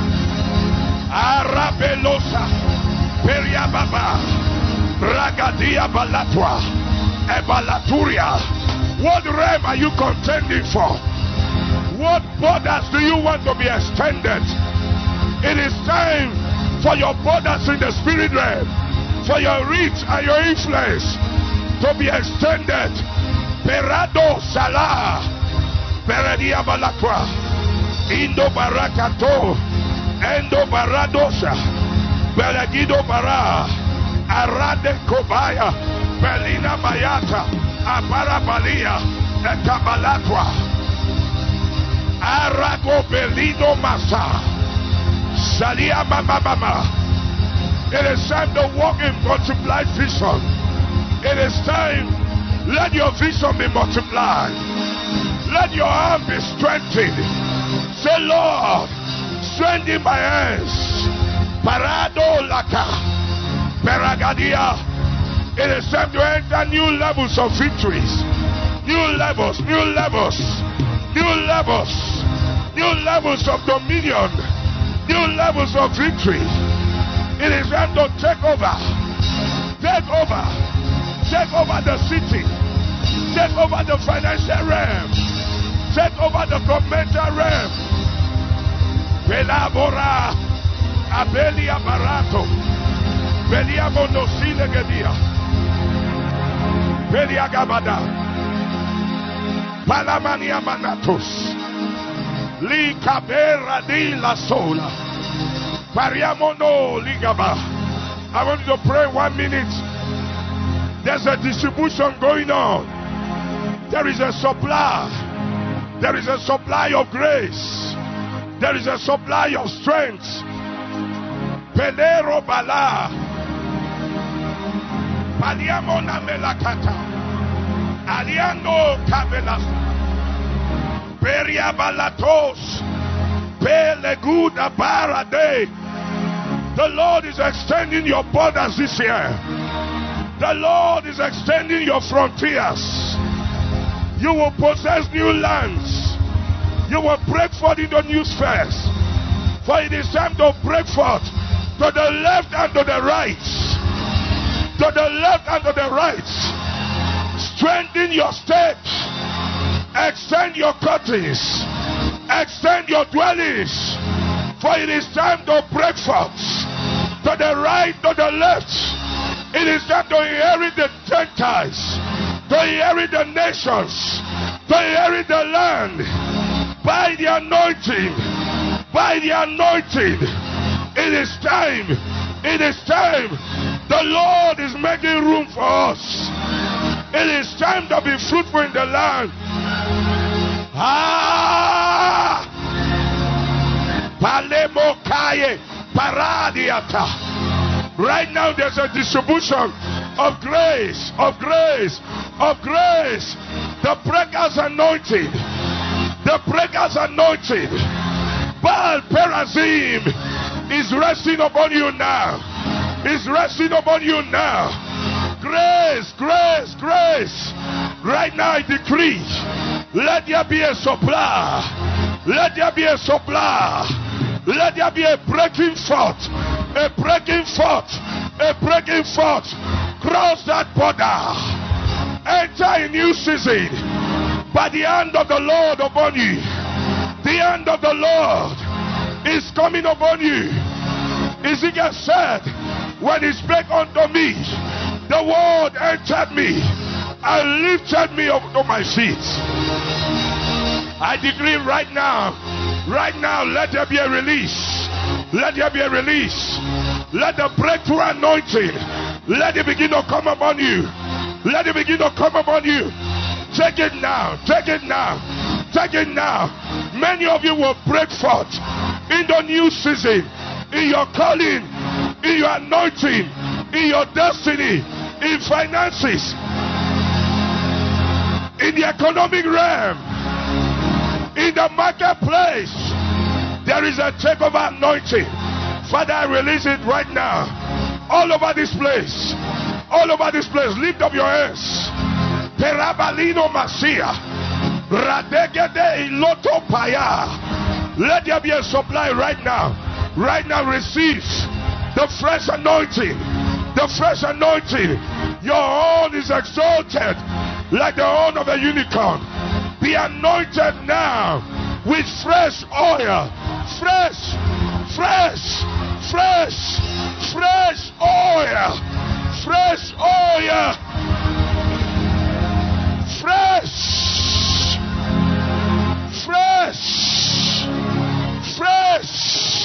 Arabelosa, Peria Baba, Ragadia Balatwa, Ebalaturia. What realm are you contending for? What borders do you want to be extended? It is time for your borders in the spirit realm, for your reach and your influence to be extended. Perado Salah, Peradia Balatwa, Indo Barakato, Endo Baradosa, Belagido Bara, Arade Kobaya, Belina Mayata, Abarabalia, Ekabalatwa, Arago Belino Masa, Salia Mama Mama. It is time to walk in multiplied vision. It is time, let your vision be multiplied. Let your arm be strengthened. Say, Lord, strengthen my hands. Parado laka. Peragadia. It is time to enter new levels of victories. New levels, new levels, new levels, new levels of dominion, new levels of victory. It is time to take over. Take over. Take over the city. Take over the financial realm. Take over the governmental realm. Belabora, Abelia Barato, Belia Monosile Gedia, Belia Gabada, Palamania Manatus, Li Cabera di la Sola, Pariamono Ligaba. I want you to pray one minute. There's a distribution going on. There is a supply. There is a supply of grace. There is a supply of strength. Pelero bala. Paliamona melakata. Aliano kabelas. Peria balatos. Pele good barade. The Lord is extending your borders this year. The Lord is extending your frontiers. You will possess new lands. You will break forth into new spheres. For it is time to break forth to the left and to the right. To the left and to the right. Strengthen your steps. Extend your cuttings. Extend your dwellings. For it is time to break forth to the right, to the left. It is time to inherit the Gentiles, to inherit the nations, to inherit the land by the anointing, by the anointing. It is time, it is time. The Lord is making room for us. It is time to be fruitful in the land. Ah! Palemo kaye paradiata. Right now there's a distribution of grace, of grace, of grace. The breaker's anointed. The breaker's anointed. Baal Perazim is resting upon you now. Is resting upon you now. Grace, grace, grace. Right now I decree, let there be a supply. Let there be a supply. Let there be a breaking forth. A breaking forth. A breaking forth. Cross that border. Enter a new season. By the hand of the Lord upon you. The hand of the Lord is coming upon you. Ezekiel said, when he spake unto me, the word entered me, and lifted me up to my feet. I decree right now, right now, let there be a release. Let there be a release. Let the breakthrough anointing, let it begin to come upon you. Let it begin to come upon you. Take it now. Take it now. Take it now. Many of you will break forth in the new season, in your calling, in your anointing, in your destiny, in finances, in the economic realm, in the marketplace. There is a takeover anointing. Father, I release it right now. All over this place. All over this place. Lift up your hands. Perabalino Masia. Radegede Iloto Paya. Let there be a supply right now. Right now, receive the fresh anointing. The fresh anointing. Your horn is exalted like the horn of a unicorn. Be anointed now with fresh oil. Fresh, fresh, fresh, fresh oil. Fresh oil. Fresh. Fresh. Fresh.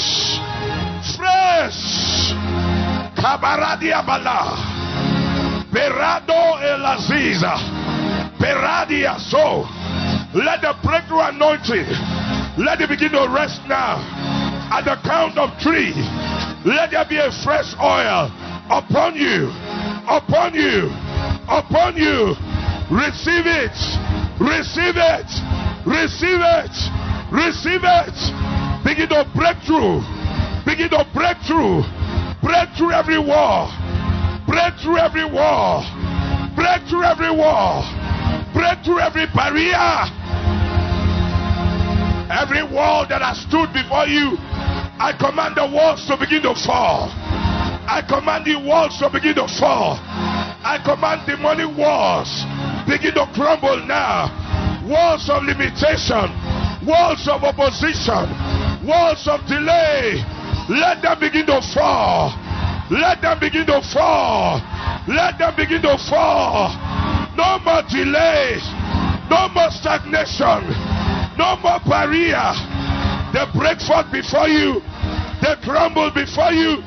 Fresh. Kabaradia Bala. Berado Elaziza. Beradia so. Let the breakthrough anointing, let it begin to rest now. At the count of three, let there be a fresh oil upon you, upon you, upon you. Receive it, receive it, receive it, receive it. Begin to break through, begin to break through, break through every wall, break through every wall, break through every wall, break through every barrier. Every wall that has stood before you, I command the walls to begin to fall. I command the walls to begin to fall. I command demonic walls begin to crumble now. Walls of limitation, walls of opposition, walls of delay, let them begin to fall. Let them begin to fall. Let them begin to fall. No more delays. No more stagnation. No more barrier. They break forth before you. They crumble before you.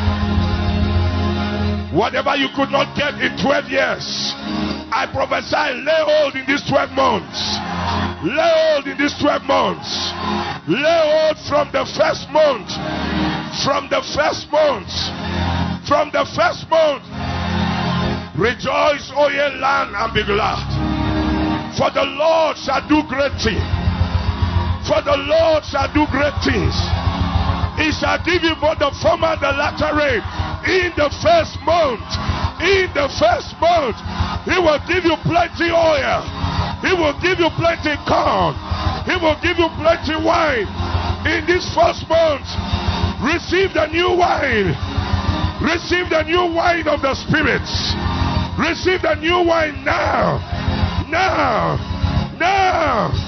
Whatever you could not get in twelve years, I prophesy, lay hold in these twelve months. Lay hold in these twelve months. Lay hold from the first month. From the first month. From the first month. Rejoice, O ye land, and be glad. For the Lord shall do great things. For the Lord shall do great things. He shall give you both the former and the latter rain. In the first month. In the first month. He will give you plenty oil. He will give you plenty corn. He will give you plenty wine. In this first month, receive the new wine. Receive the new wine of the spirits. Receive the new wine now. Now. Now.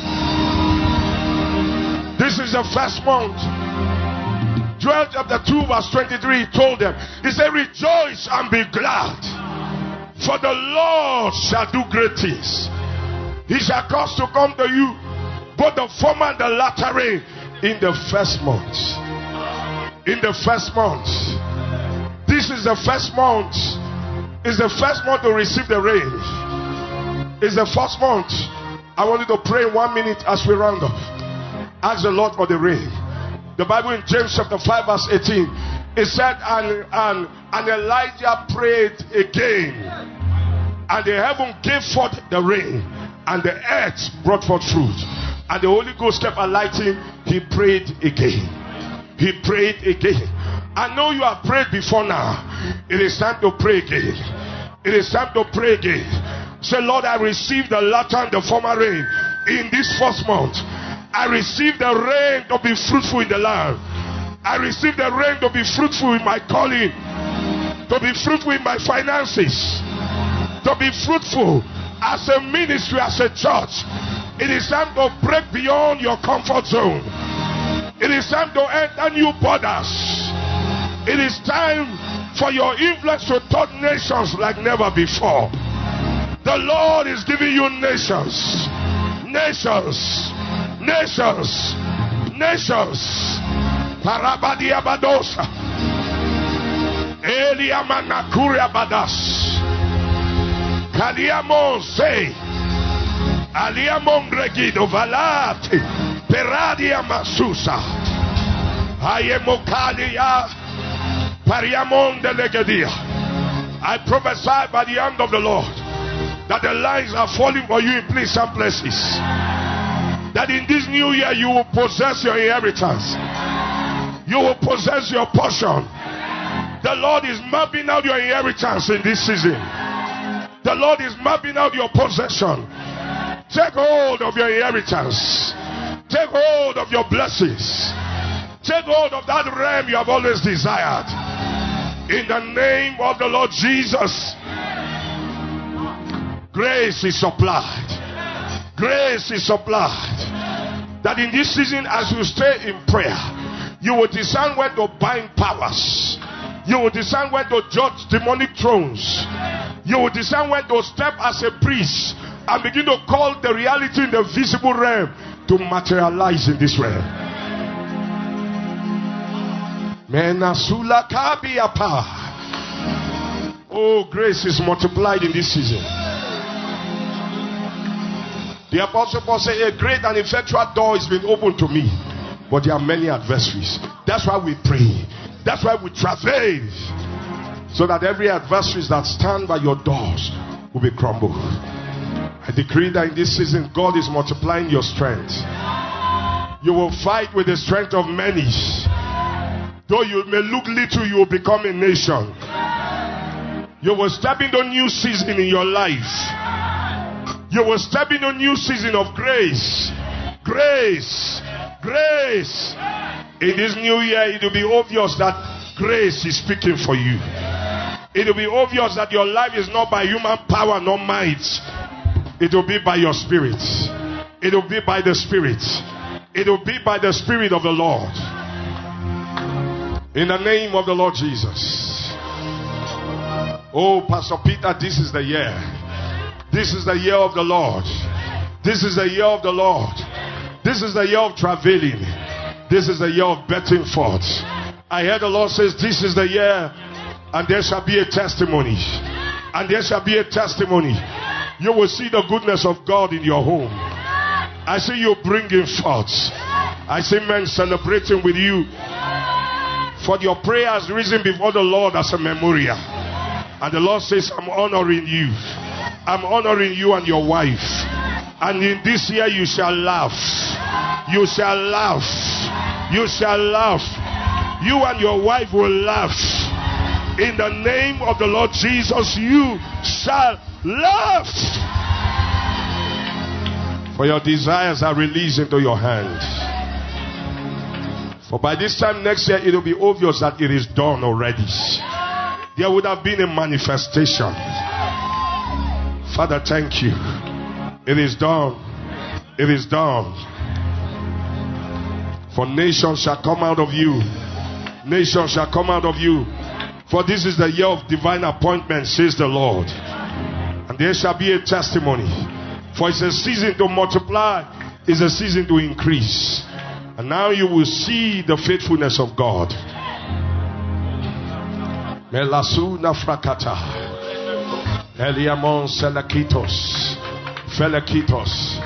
This is the first month. Joel chapter two verse twenty-three told them, he said, rejoice and be glad, for the Lord shall do great things. He shall cause to come to you both the former and the latter rain in the first month. In the first month. This is the first month. It's the first month to receive the rain. It's the first month. I want you to pray one minute as we round up. Ask the Lord for the rain. The Bible in James chapter five verse eighteen, it said, and, and, and Elijah prayed again, and the heaven gave forth the rain, and the earth brought forth fruit. And the Holy Ghost kept alighting. He prayed again. He prayed again. I know you have prayed before now. It is time to pray again. It is time to pray again. Say, Lord, I receive the latter and the former rain in this first month. I receive the rain to be fruitful in the land. I receive the rain to be fruitful in my calling, to be fruitful in my finances, to be fruitful as a ministry, as a church. It is time to break beyond your comfort zone. It is time to enter new borders. It is time for your influence to touch nations like never before. The Lord is giving you nations. Nations. Nations. Nations. Parabadia badosa. Elia manakuria badas. Kaliamon say. Aliamon regido valate. Peradia masusa. Ayemokalia. Pariamon delegadia. I prophesy by the hand of the Lord that the lines are falling for you in pleasant places. That in this new year you will possess your inheritance. You will possess your portion. The Lord is mapping out your inheritance in this season. The Lord is mapping out your possession. Take hold of your inheritance. Take hold of your blessings. Take hold of that realm you have always desired. In the name of the Lord Jesus. Grace is supplied. Grace is supplied. That in this season, as you stay in prayer, you will discern when to bind powers. You will discern when to judge demonic thrones. You will discern when to step as a priest and begin to call the reality in the visible realm to materialize in this realm. Oh, grace is multiplied in this season. The Apostle Paul said, a great and effectual door has been opened to me, but there are many adversaries. That's why we pray. That's why we travail, so that every adversary that stand by your doors will be crumbled. I decree that in this season, God is multiplying your strength. You will fight with the strength of many. Though you may look little, you will become a nation. You will step into a new season in your life. You will step into a new season of grace. Grace. Grace. In this new year, it will be obvious that grace is speaking for you. It will be obvious that your life is not by human power nor might. It will be by your spirit. It will be by the spirit. It will be by the spirit of the Lord. In the name of the Lord Jesus. Oh, Pastor Peter, this is the year. This is the year of the Lord. This is the year of the Lord. This is the year of travailing. This is the year of betting forth. I heard the Lord says, this is the year, and there shall be a testimony. And there shall be a testimony. You will see the goodness of God in your home. I see you bringing forth. I see men celebrating with you. For your prayers risen before the Lord as a memorial. And the Lord says, I'm honoring you. I'm honoring you and your wife. And in this year you shall laugh. You shall laugh. You shall laugh. You and your wife will laugh. In the name of the Lord Jesus, you shall laugh. For your desires are released into your hand. For by this time next year, it will be obvious that it is done already. There would have been a manifestation. Father, thank you. It is done. It is done. For nations shall come out of you. Nations shall come out of you. For this is the year of divine appointment, says the Lord. And there shall be a testimony. For it's a season to multiply. It's a season to increase. And now you will see the faithfulness of God. Melasuna frakata. Eliamon selakitos. Felakitos.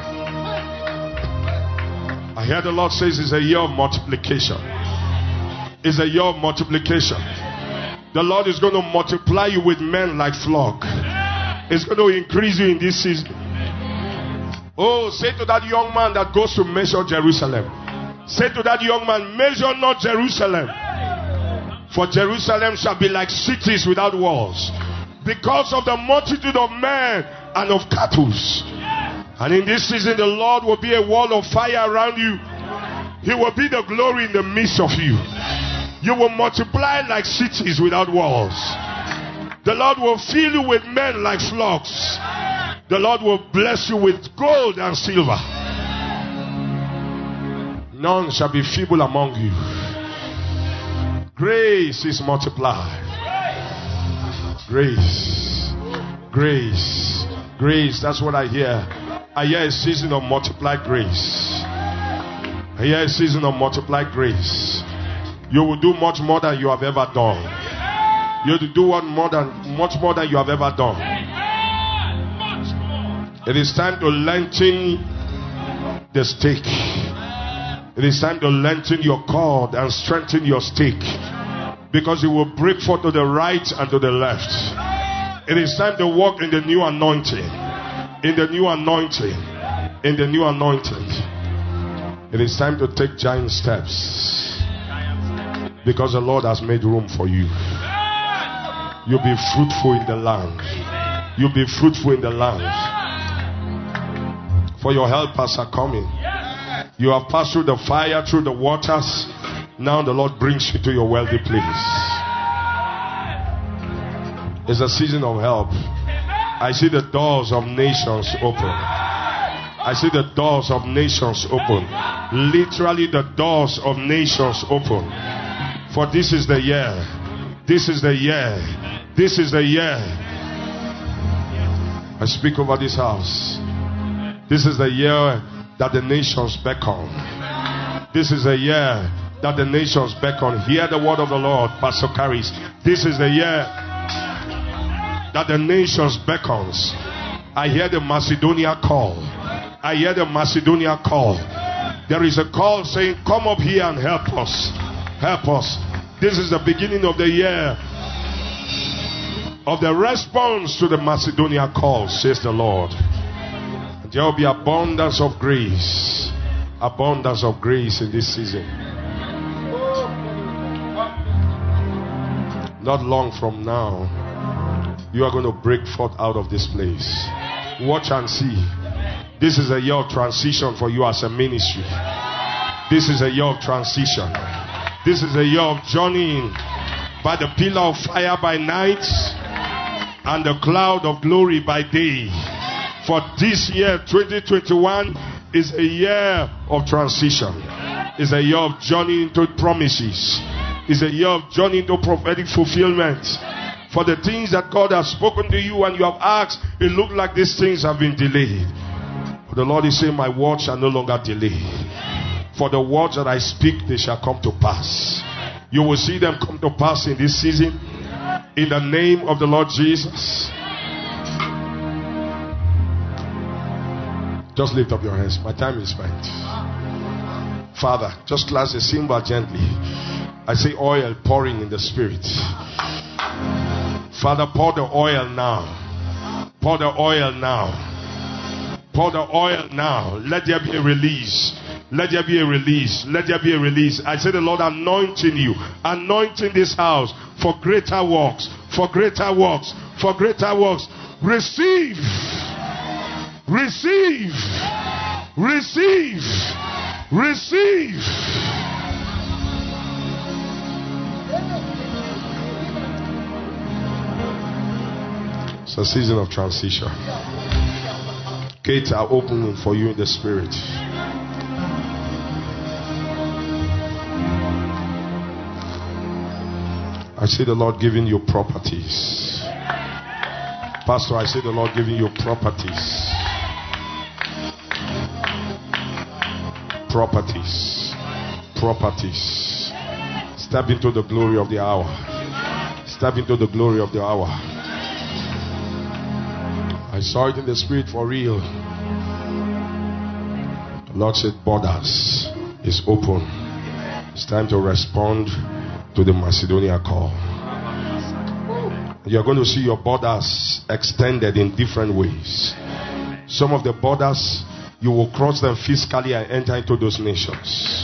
I hear the Lord says it's a year of multiplication. It's a year of multiplication. The Lord is going to multiply you with men like flock. It's going to increase you in this season. Oh, say to that young man that goes to measure Jerusalem. Say to that young man, measure not Jerusalem. For Jerusalem shall be like cities without walls, because of the multitude of men and of cattle. And in this season, the Lord will be a wall of fire around you. He will be the glory in the midst of you. You will multiply like cities without walls. The Lord will fill you with men like flocks. The Lord will bless you with gold and silver. None shall be feeble among you. Grace is multiplied. Grace, grace, Grace, that's what I hear. I hear a season of multiplied grace. I hear a season of multiplied grace. You will do much more than you have ever done. You will do one more than much more than you have ever done. It is time to lengthen the stake. It is time to lengthen your cord and strengthen your stake, because it will break forth to the right and to the left. It is time to walk in the new anointing. In the new anointing. In the new anointing. It is time to take giant steps, because the Lord has made room for you. You'll be fruitful in the land. You'll be fruitful in the land. For your helpers are coming. You have passed through the fire, through the waters. Now the Lord brings you to your wealthy place. It's a season of help. I see the doors of nations open. I see the doors of nations open. Literally the doors of nations open. For this is the year. This is the year. This is the year. I speak over this house. This is the year that the nations beckon. This is the year that the nations beckon. Hear the word of the Lord, Pastor Caris. This is the year that the nations beckons. I hear the Macedonia call. I hear the Macedonia call. There is a call saying, come up here and help us. Help us. This is the beginning of the year of the response to the Macedonia call, says the Lord. There will be abundance of grace. Abundance of grace in this season. Not long from now, you are going to break forth out of this place. Watch and see. This is a year of transition for you as a ministry. This is a year of transition. This is a year of journeying by the pillar of fire by night and the cloud of glory by day. For this year, twenty twenty-one, is a year of transition. It's a year of journey into promises. It's a year of journey into prophetic fulfillment. For the things that God has spoken to you and you have asked, it looked like these things have been delayed. But the Lord is saying, my words shall no longer delay. For the words that I speak, they shall come to pass. You will see them come to pass in this season. In the name of the Lord Jesus. Just lift up your hands. My time is spent. Father, just clasp the cymbal gently. I say oil pouring in the spirit. Father, pour the oil now. Pour the oil now. Pour the oil now. Let there be a release. Let there be a release. Let there be a release. I say the Lord anointing you. Anointing this house for greater works. For greater works. For greater works. Receive. Receive. Receive. Receive. It's a season of transition. Gates are opening for you in the spirit. I see the Lord giving you properties. Pastor, I see the Lord giving you properties. Properties. Properties. Step into the glory of the hour. Step into the glory of the hour. I saw it in the spirit for real. The Lord said, borders is open. It's time to respond to the Macedonia call. You're going to see your borders extended in different ways. Some of the borders, you will cross them physically and enter into those nations.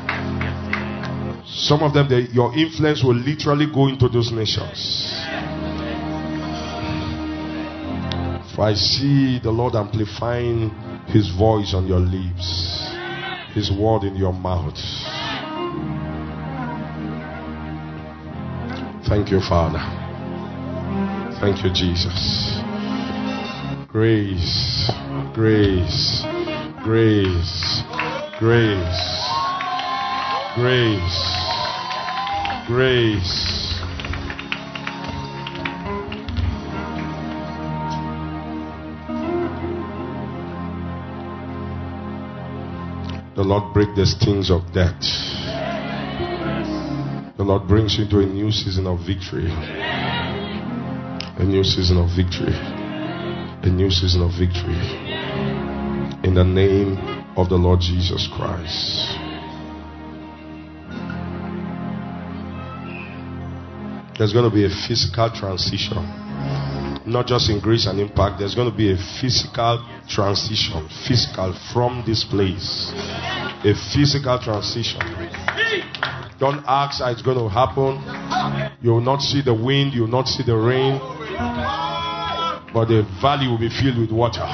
Some of them, they, your influence will literally go into those nations. For I see the Lord amplifying His voice on your lips, His word in your mouth. Thank you, Father. Thank you, Jesus. Grace, grace, grace, grace, grace, grace. The Lord break the stings of death. The Lord brings you into a new season of victory. A new season of victory. A new season of victory. In the name of the Lord Jesus Christ. There's going to be a physical transition. Not just in Grace and Impact. There's going to be a physical transition. Physical from this place. A physical transition. Don't ask how it's going to happen. You will not see the wind. You will not see the rain. But the valley will be filled with water.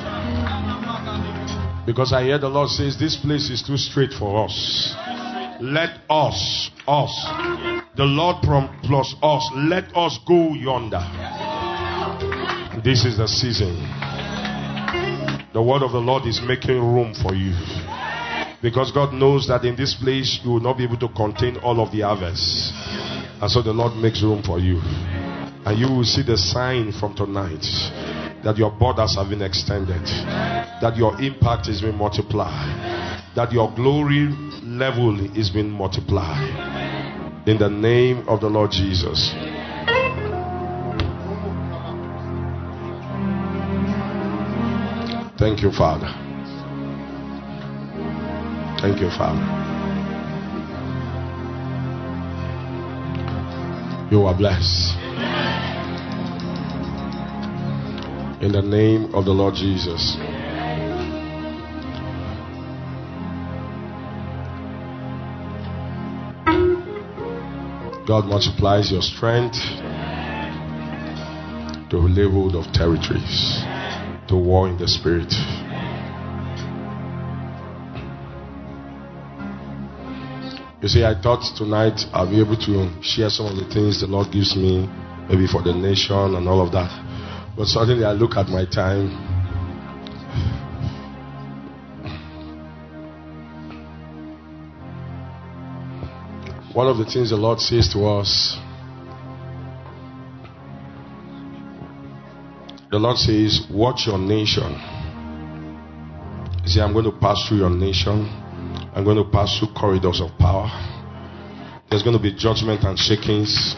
Because I hear the Lord says this place is too straight for us. Let us, us, the Lord plus us, let us go yonder. This is the season. The word of the Lord is making room for you. Because God knows that in this place you will not be able to contain all of the harvest. And so the Lord makes room for you. And you will see the sign from tonight that your borders have been extended. That your impact is being multiplied. That your glory level is being multiplied. In the name of the Lord Jesus. Thank you, Father. Thank you, Father. You are blessed. In the name of the Lord Jesus. God multiplies your strength to lay hold of territories, to war in the spirit. You see, I thought tonight I'll be able to share some of the things the Lord gives me, maybe for the nation and all of that. But suddenly I look at my time. One of the things the Lord says to us, the Lord says, watch your nation. You see, I'm going to pass through your nation. I'm going to pass through corridors of power. There's going to be judgment and shakings.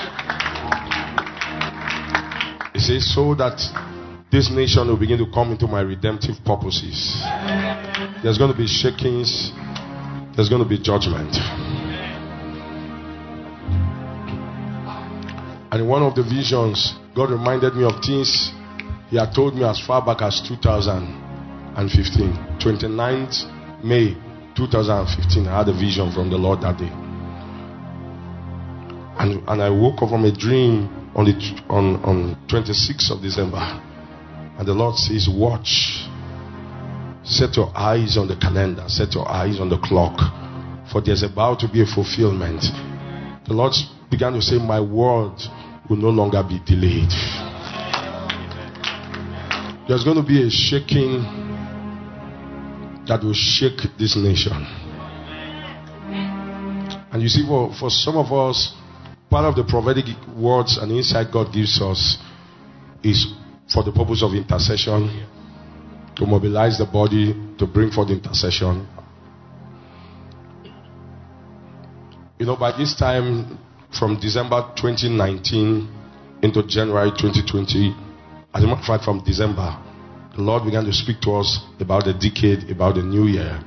He says, so that this nation will begin to come into my redemptive purposes. There's going to be shakings. There's going to be judgment. And in one of the visions, God reminded me of things He had told me as far back as two thousand fifteen. twenty-ninth May two thousand fifteen, I had a vision from the Lord that day. And, and I woke up from a dream on the on, on twenty-sixth of December. And the Lord says, watch. Set your eyes on the calendar. Set your eyes on the clock. For there's about to be a fulfillment. The Lord began to say, my word will no longer be delayed. There's going to be a shaking that will shake this nation. And you see, for, for some of us, part of the prophetic words and insight God gives us is for the purpose of intercession, to mobilize the body, to bring forth intercession. You know, by this time, from December twenty nineteen into January twenty twenty, as a matter of fact, from December, the Lord began to speak to us about the decade, about the new year.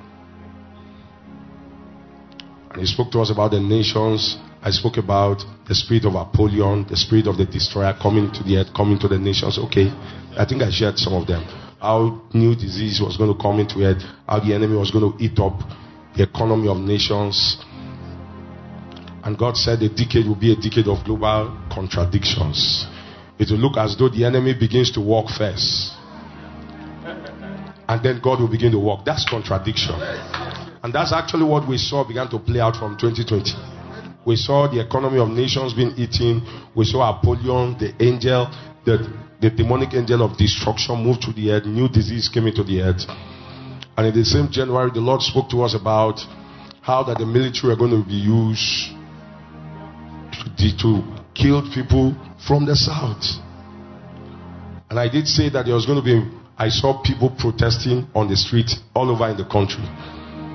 And He spoke to us about the nations. I spoke about the spirit of Apollyon, the spirit of the destroyer coming to the earth, coming to the nations. Okay, I think I shared some of them. How new disease was going to come into it, how the enemy was going to eat up the economy of nations. And God said the decade will be a decade of global contradictions. It will look as though the enemy begins to walk first. And then God will begin to walk. That's contradiction. And that's actually what we saw began to play out from twenty twenty. We saw the economy of nations being eaten. We saw Apollyon, the angel, the, the demonic angel of destruction moved to the earth. New disease came into the earth. And in the same January, the Lord spoke to us about how that the military are going to be used to, to kill people from the south. And I did say that there was going to be, I saw people protesting on the street all over in the country.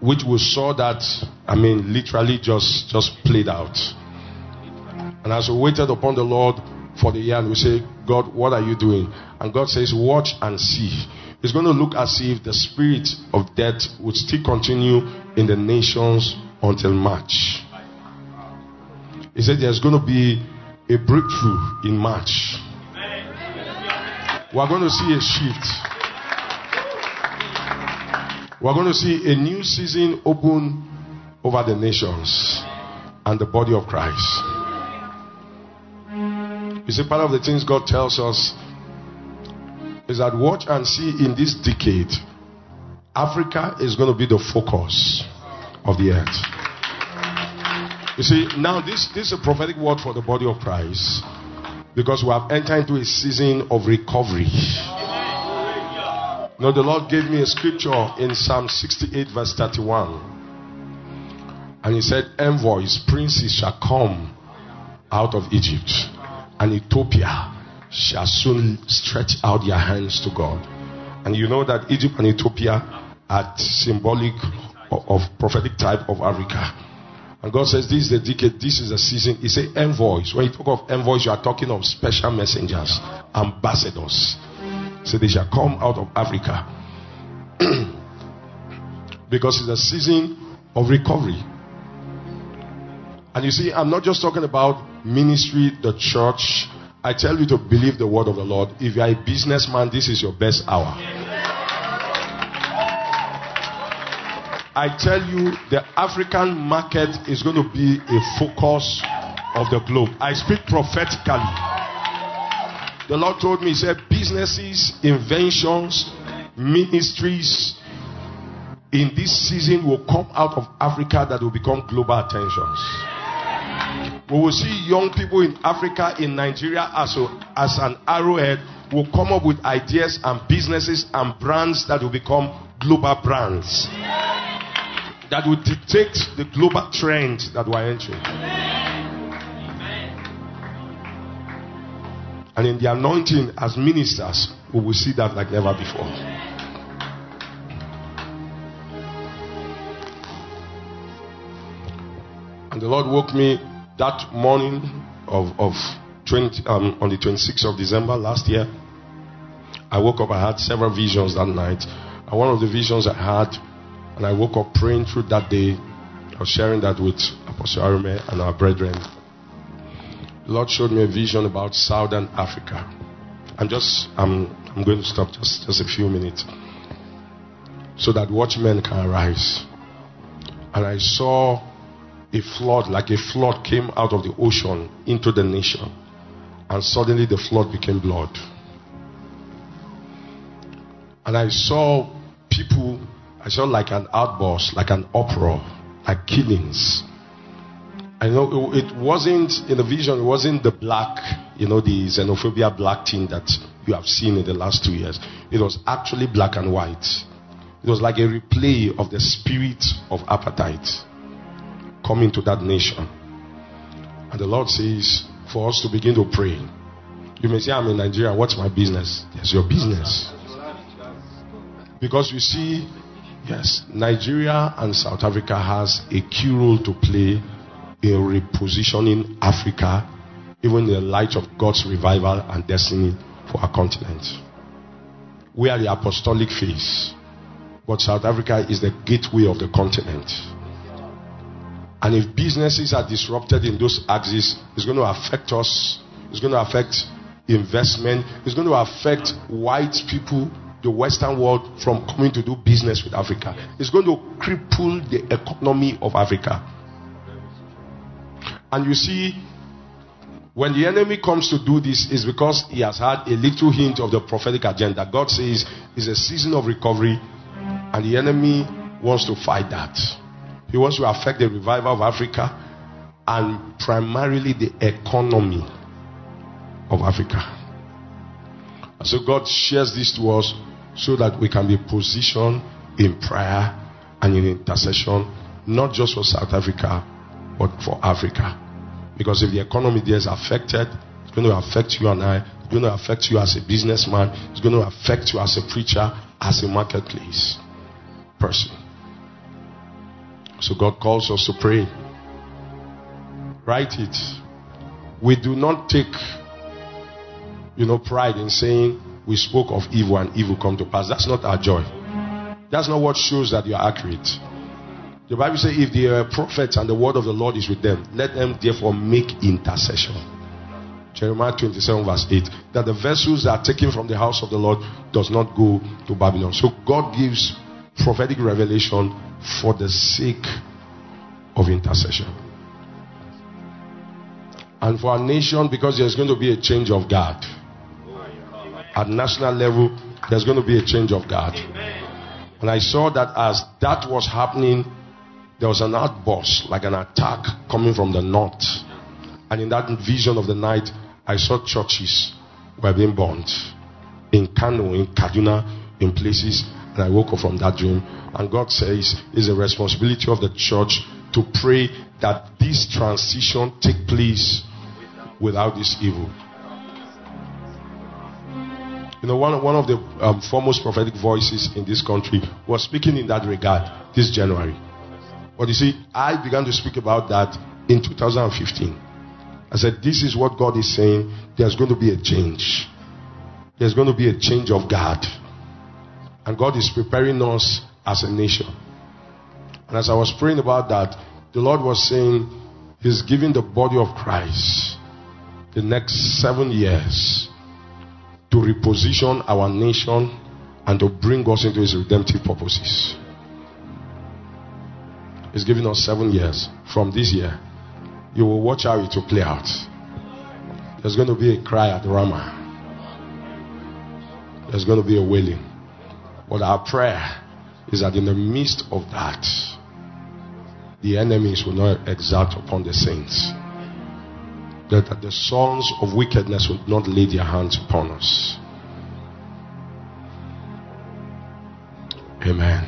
which we saw that, I mean, literally just, just played out. And as we waited upon the Lord for the year, and we say, God, what are you doing? And God says, watch and see. It's going to look as if the spirit of death would still continue in the nations until March. He said there's going to be a breakthrough in March. We're going to see a shift. We're going to see a new season open over the nations and the body of Christ. You see, part of the things God tells us is that watch and see in this decade, Africa is going to be the focus of the earth. You see, now this, this is a prophetic word for the body of Christ, because we have entered into a season of recovery. You know, the Lord gave me a scripture in Psalm sixty-eight verse thirty-one. And he said, envoys, princes shall come out of Egypt, and Ethiopia shall soon stretch out their hands to God. And you know that Egypt and Ethiopia are symbolic of, of prophetic type of Africa. And God says this is the decade, this is the season. He said envoys. When you talk of envoys, you are talking of special messengers, ambassadors. So they shall come out of Africa. Because it's a season of recovery. And you see, I'm not just talking about ministry, the church. I tell you to believe the word of the Lord. If you are a businessman, this is your best hour. I tell you, the African market is going to be a focus of the globe. I speak prophetically. The Lord told me, he said, businesses, inventions, ministries in this season will come out of Africa that will become global attentions. We will see young people in Africa, in Nigeria, as, a, as an arrowhead, will come up with ideas and businesses and brands that will become global brands. That will dictate the global trend that we're entering. And in the anointing as ministers, we will see that like never before. And the Lord woke me that morning of, of twenty, um, on the twenty-sixth of December last year. I woke up, I had several visions that night. And one of the visions I had, and I woke up praying through that day, I was sharing that with Apostle Arome and our brethren. The Lord showed me a vision about Southern Africa. I'm just, I'm, I'm going to stop just, just a few minutes, so that watchmen can arise. And I saw a flood, like a flood came out of the ocean into the nation. And suddenly the flood became blood. And I saw people, I saw like an outburst, like an uproar, like killings. I know it wasn't, in the vision, it wasn't the black, you know, the xenophobia black thing that you have seen in the last two years. It was actually black and white. It was like a replay of the spirit of appetite coming to that nation. And the Lord says for us to begin to pray. You may say, I'm in Nigeria, what's my business? It's your business. Because you see, yes, Nigeria and South Africa has a key role to play in repositioning Africa, even in the light of God's revival and destiny for our continent. We are the apostolic face, but South Africa is the gateway of the continent. And if businesses are disrupted in those axes, it's going to affect us. It's going to affect investment. It's going to affect white people, the Western world, from coming to do business with Africa. It's going to cripple the economy of Africa. And you see, when the enemy comes to do this, it's because he has had a little hint of the prophetic agenda. God says it's a season of recovery, and the enemy wants to fight that. He wants to affect the revival of Africa and primarily the economy of Africa. And so God shares this to us so that we can be positioned in prayer and in intercession, not just for South Africa, but for Africa. Because if the economy there is affected, it's going to affect you and I. It's going to affect you as a businessman. It's going to affect you as a preacher, as a marketplace person. So God calls us to pray. Write it. We do not take, you know, pride in saying we spoke of evil and evil come to pass. That's not our joy. That's not what shows that you are accurate. The Bible says if they are prophets and the word of the Lord is with them, let them therefore make intercession. Jeremiah twenty-seven verse eight. That the vessels that are taken from the house of the Lord does not go to Babylon. So God gives prophetic revelation for the sake of intercession. And for our nation, because there's going to be a change of guard. At national level, there's going to be a change of guard. And I saw that as that was happening, there was an outburst, like an attack coming from the north. And in that vision of the night, I saw churches were being burned. In Kano, in Kaduna, in places. And I woke up from that dream. And God says it's a responsibility of the church to pray that this transition take place without this evil. You know, one, one of the um, foremost prophetic voices in this country was speaking in that regard this January. But you see, I began to speak about that in two thousand fifteen. I said, this is what God is saying. There's going to be a change. There's going to be a change of guard. And God is preparing us as a nation. And as I was praying about that, the Lord was saying He's giving the body of Christ the next seven years to reposition our nation and to bring us into His redemptive purposes. He's giving us seven years from this year. You will watch how it will play out. There's going to be a cry at Ramah. There's going to be a wailing. But our prayer is that in the midst of that, the enemies will not exalt upon the saints. That, that the sons of wickedness will not lay their hands upon us. Amen.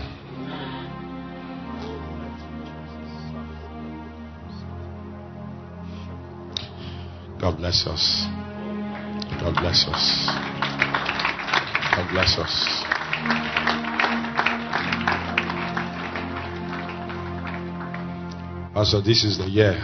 God bless us. God bless us. God bless us. Also, this is the year.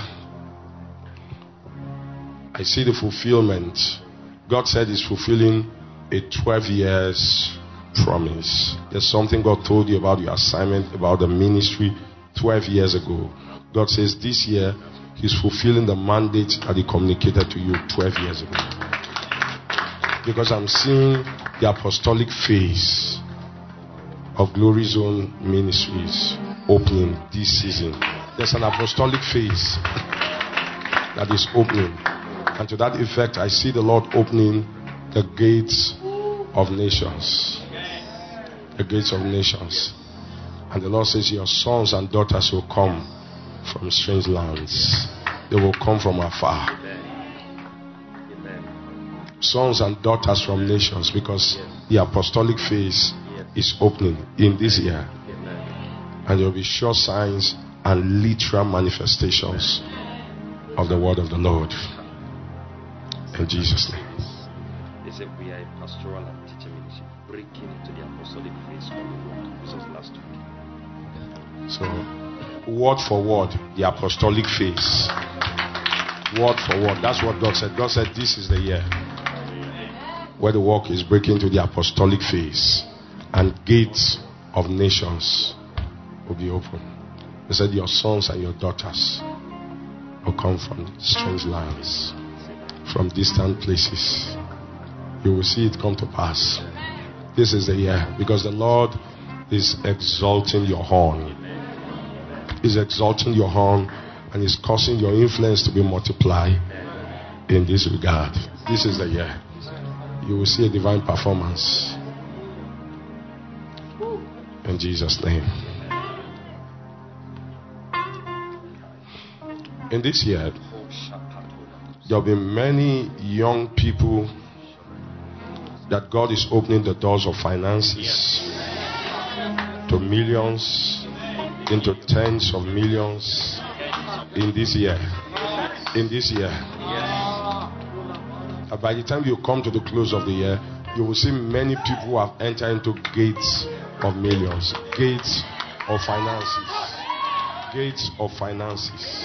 I see the fulfillment. God said He's fulfilling a twelve years promise. There's something God told you about your assignment, about the ministry twelve years ago. God says this year He's fulfilling the mandate that He communicated to you twelve years ago. Because I'm seeing the apostolic phase of Glory Zone Ministries opening this season. There's an apostolic phase that is opening. And to that effect, I see the Lord opening the gates of nations. The gates of nations. And the Lord says, your sons and daughters will come from strange lands. They will come from afar. Amen. Sons and daughters from nations, because the apostolic phase is opening in this year. And there will be sure signs and literal manifestations of the word of the Lord. In Jesus' name. They said we are a pastoral and teaching ministry, breaking into the apostolic phase of the word. This was last week. So, word for word, the apostolic phase. Word for word. That's what God said. God said this is the year where the work is breaking to the apostolic phase, and gates of nations will be open. He said your sons and your daughters will come from strange lands, from distant places. You will see it come to pass. This is the year, because the Lord is exalting your horn. Is exalting your horn and is causing your influence to be multiplied in this regard. This is the year. You will see a divine performance. In Jesus' name. In this year, there will be many young people that God is opening the doors of finances to millions, into tens of millions in this year. In this year. And by the time you come to the close of the year, you will see many people who have entered into gates of millions, gates of finances. gates of finances.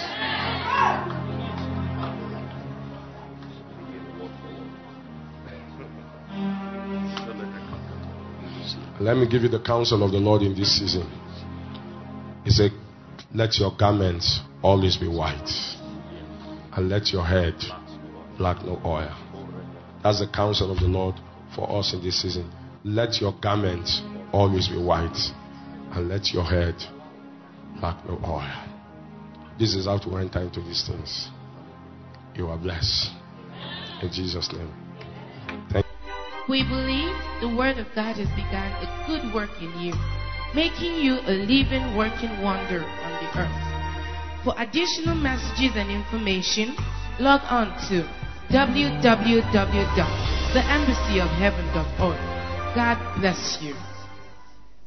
Let me give you the counsel of the Lord in this season. He said, let your garments always be white, and let your head lack no oil. That's the counsel of the Lord for us in this season. Let your garments always be white, and let your head lack no oil. This is how to enter into these things. You are blessed. In Jesus' name. Thank you. We believe the Word of God has begun a good work in you, making you a living, working wonder on the earth. For additional messages and information, log on to w w w dot the embassy of heaven dot org. God bless you.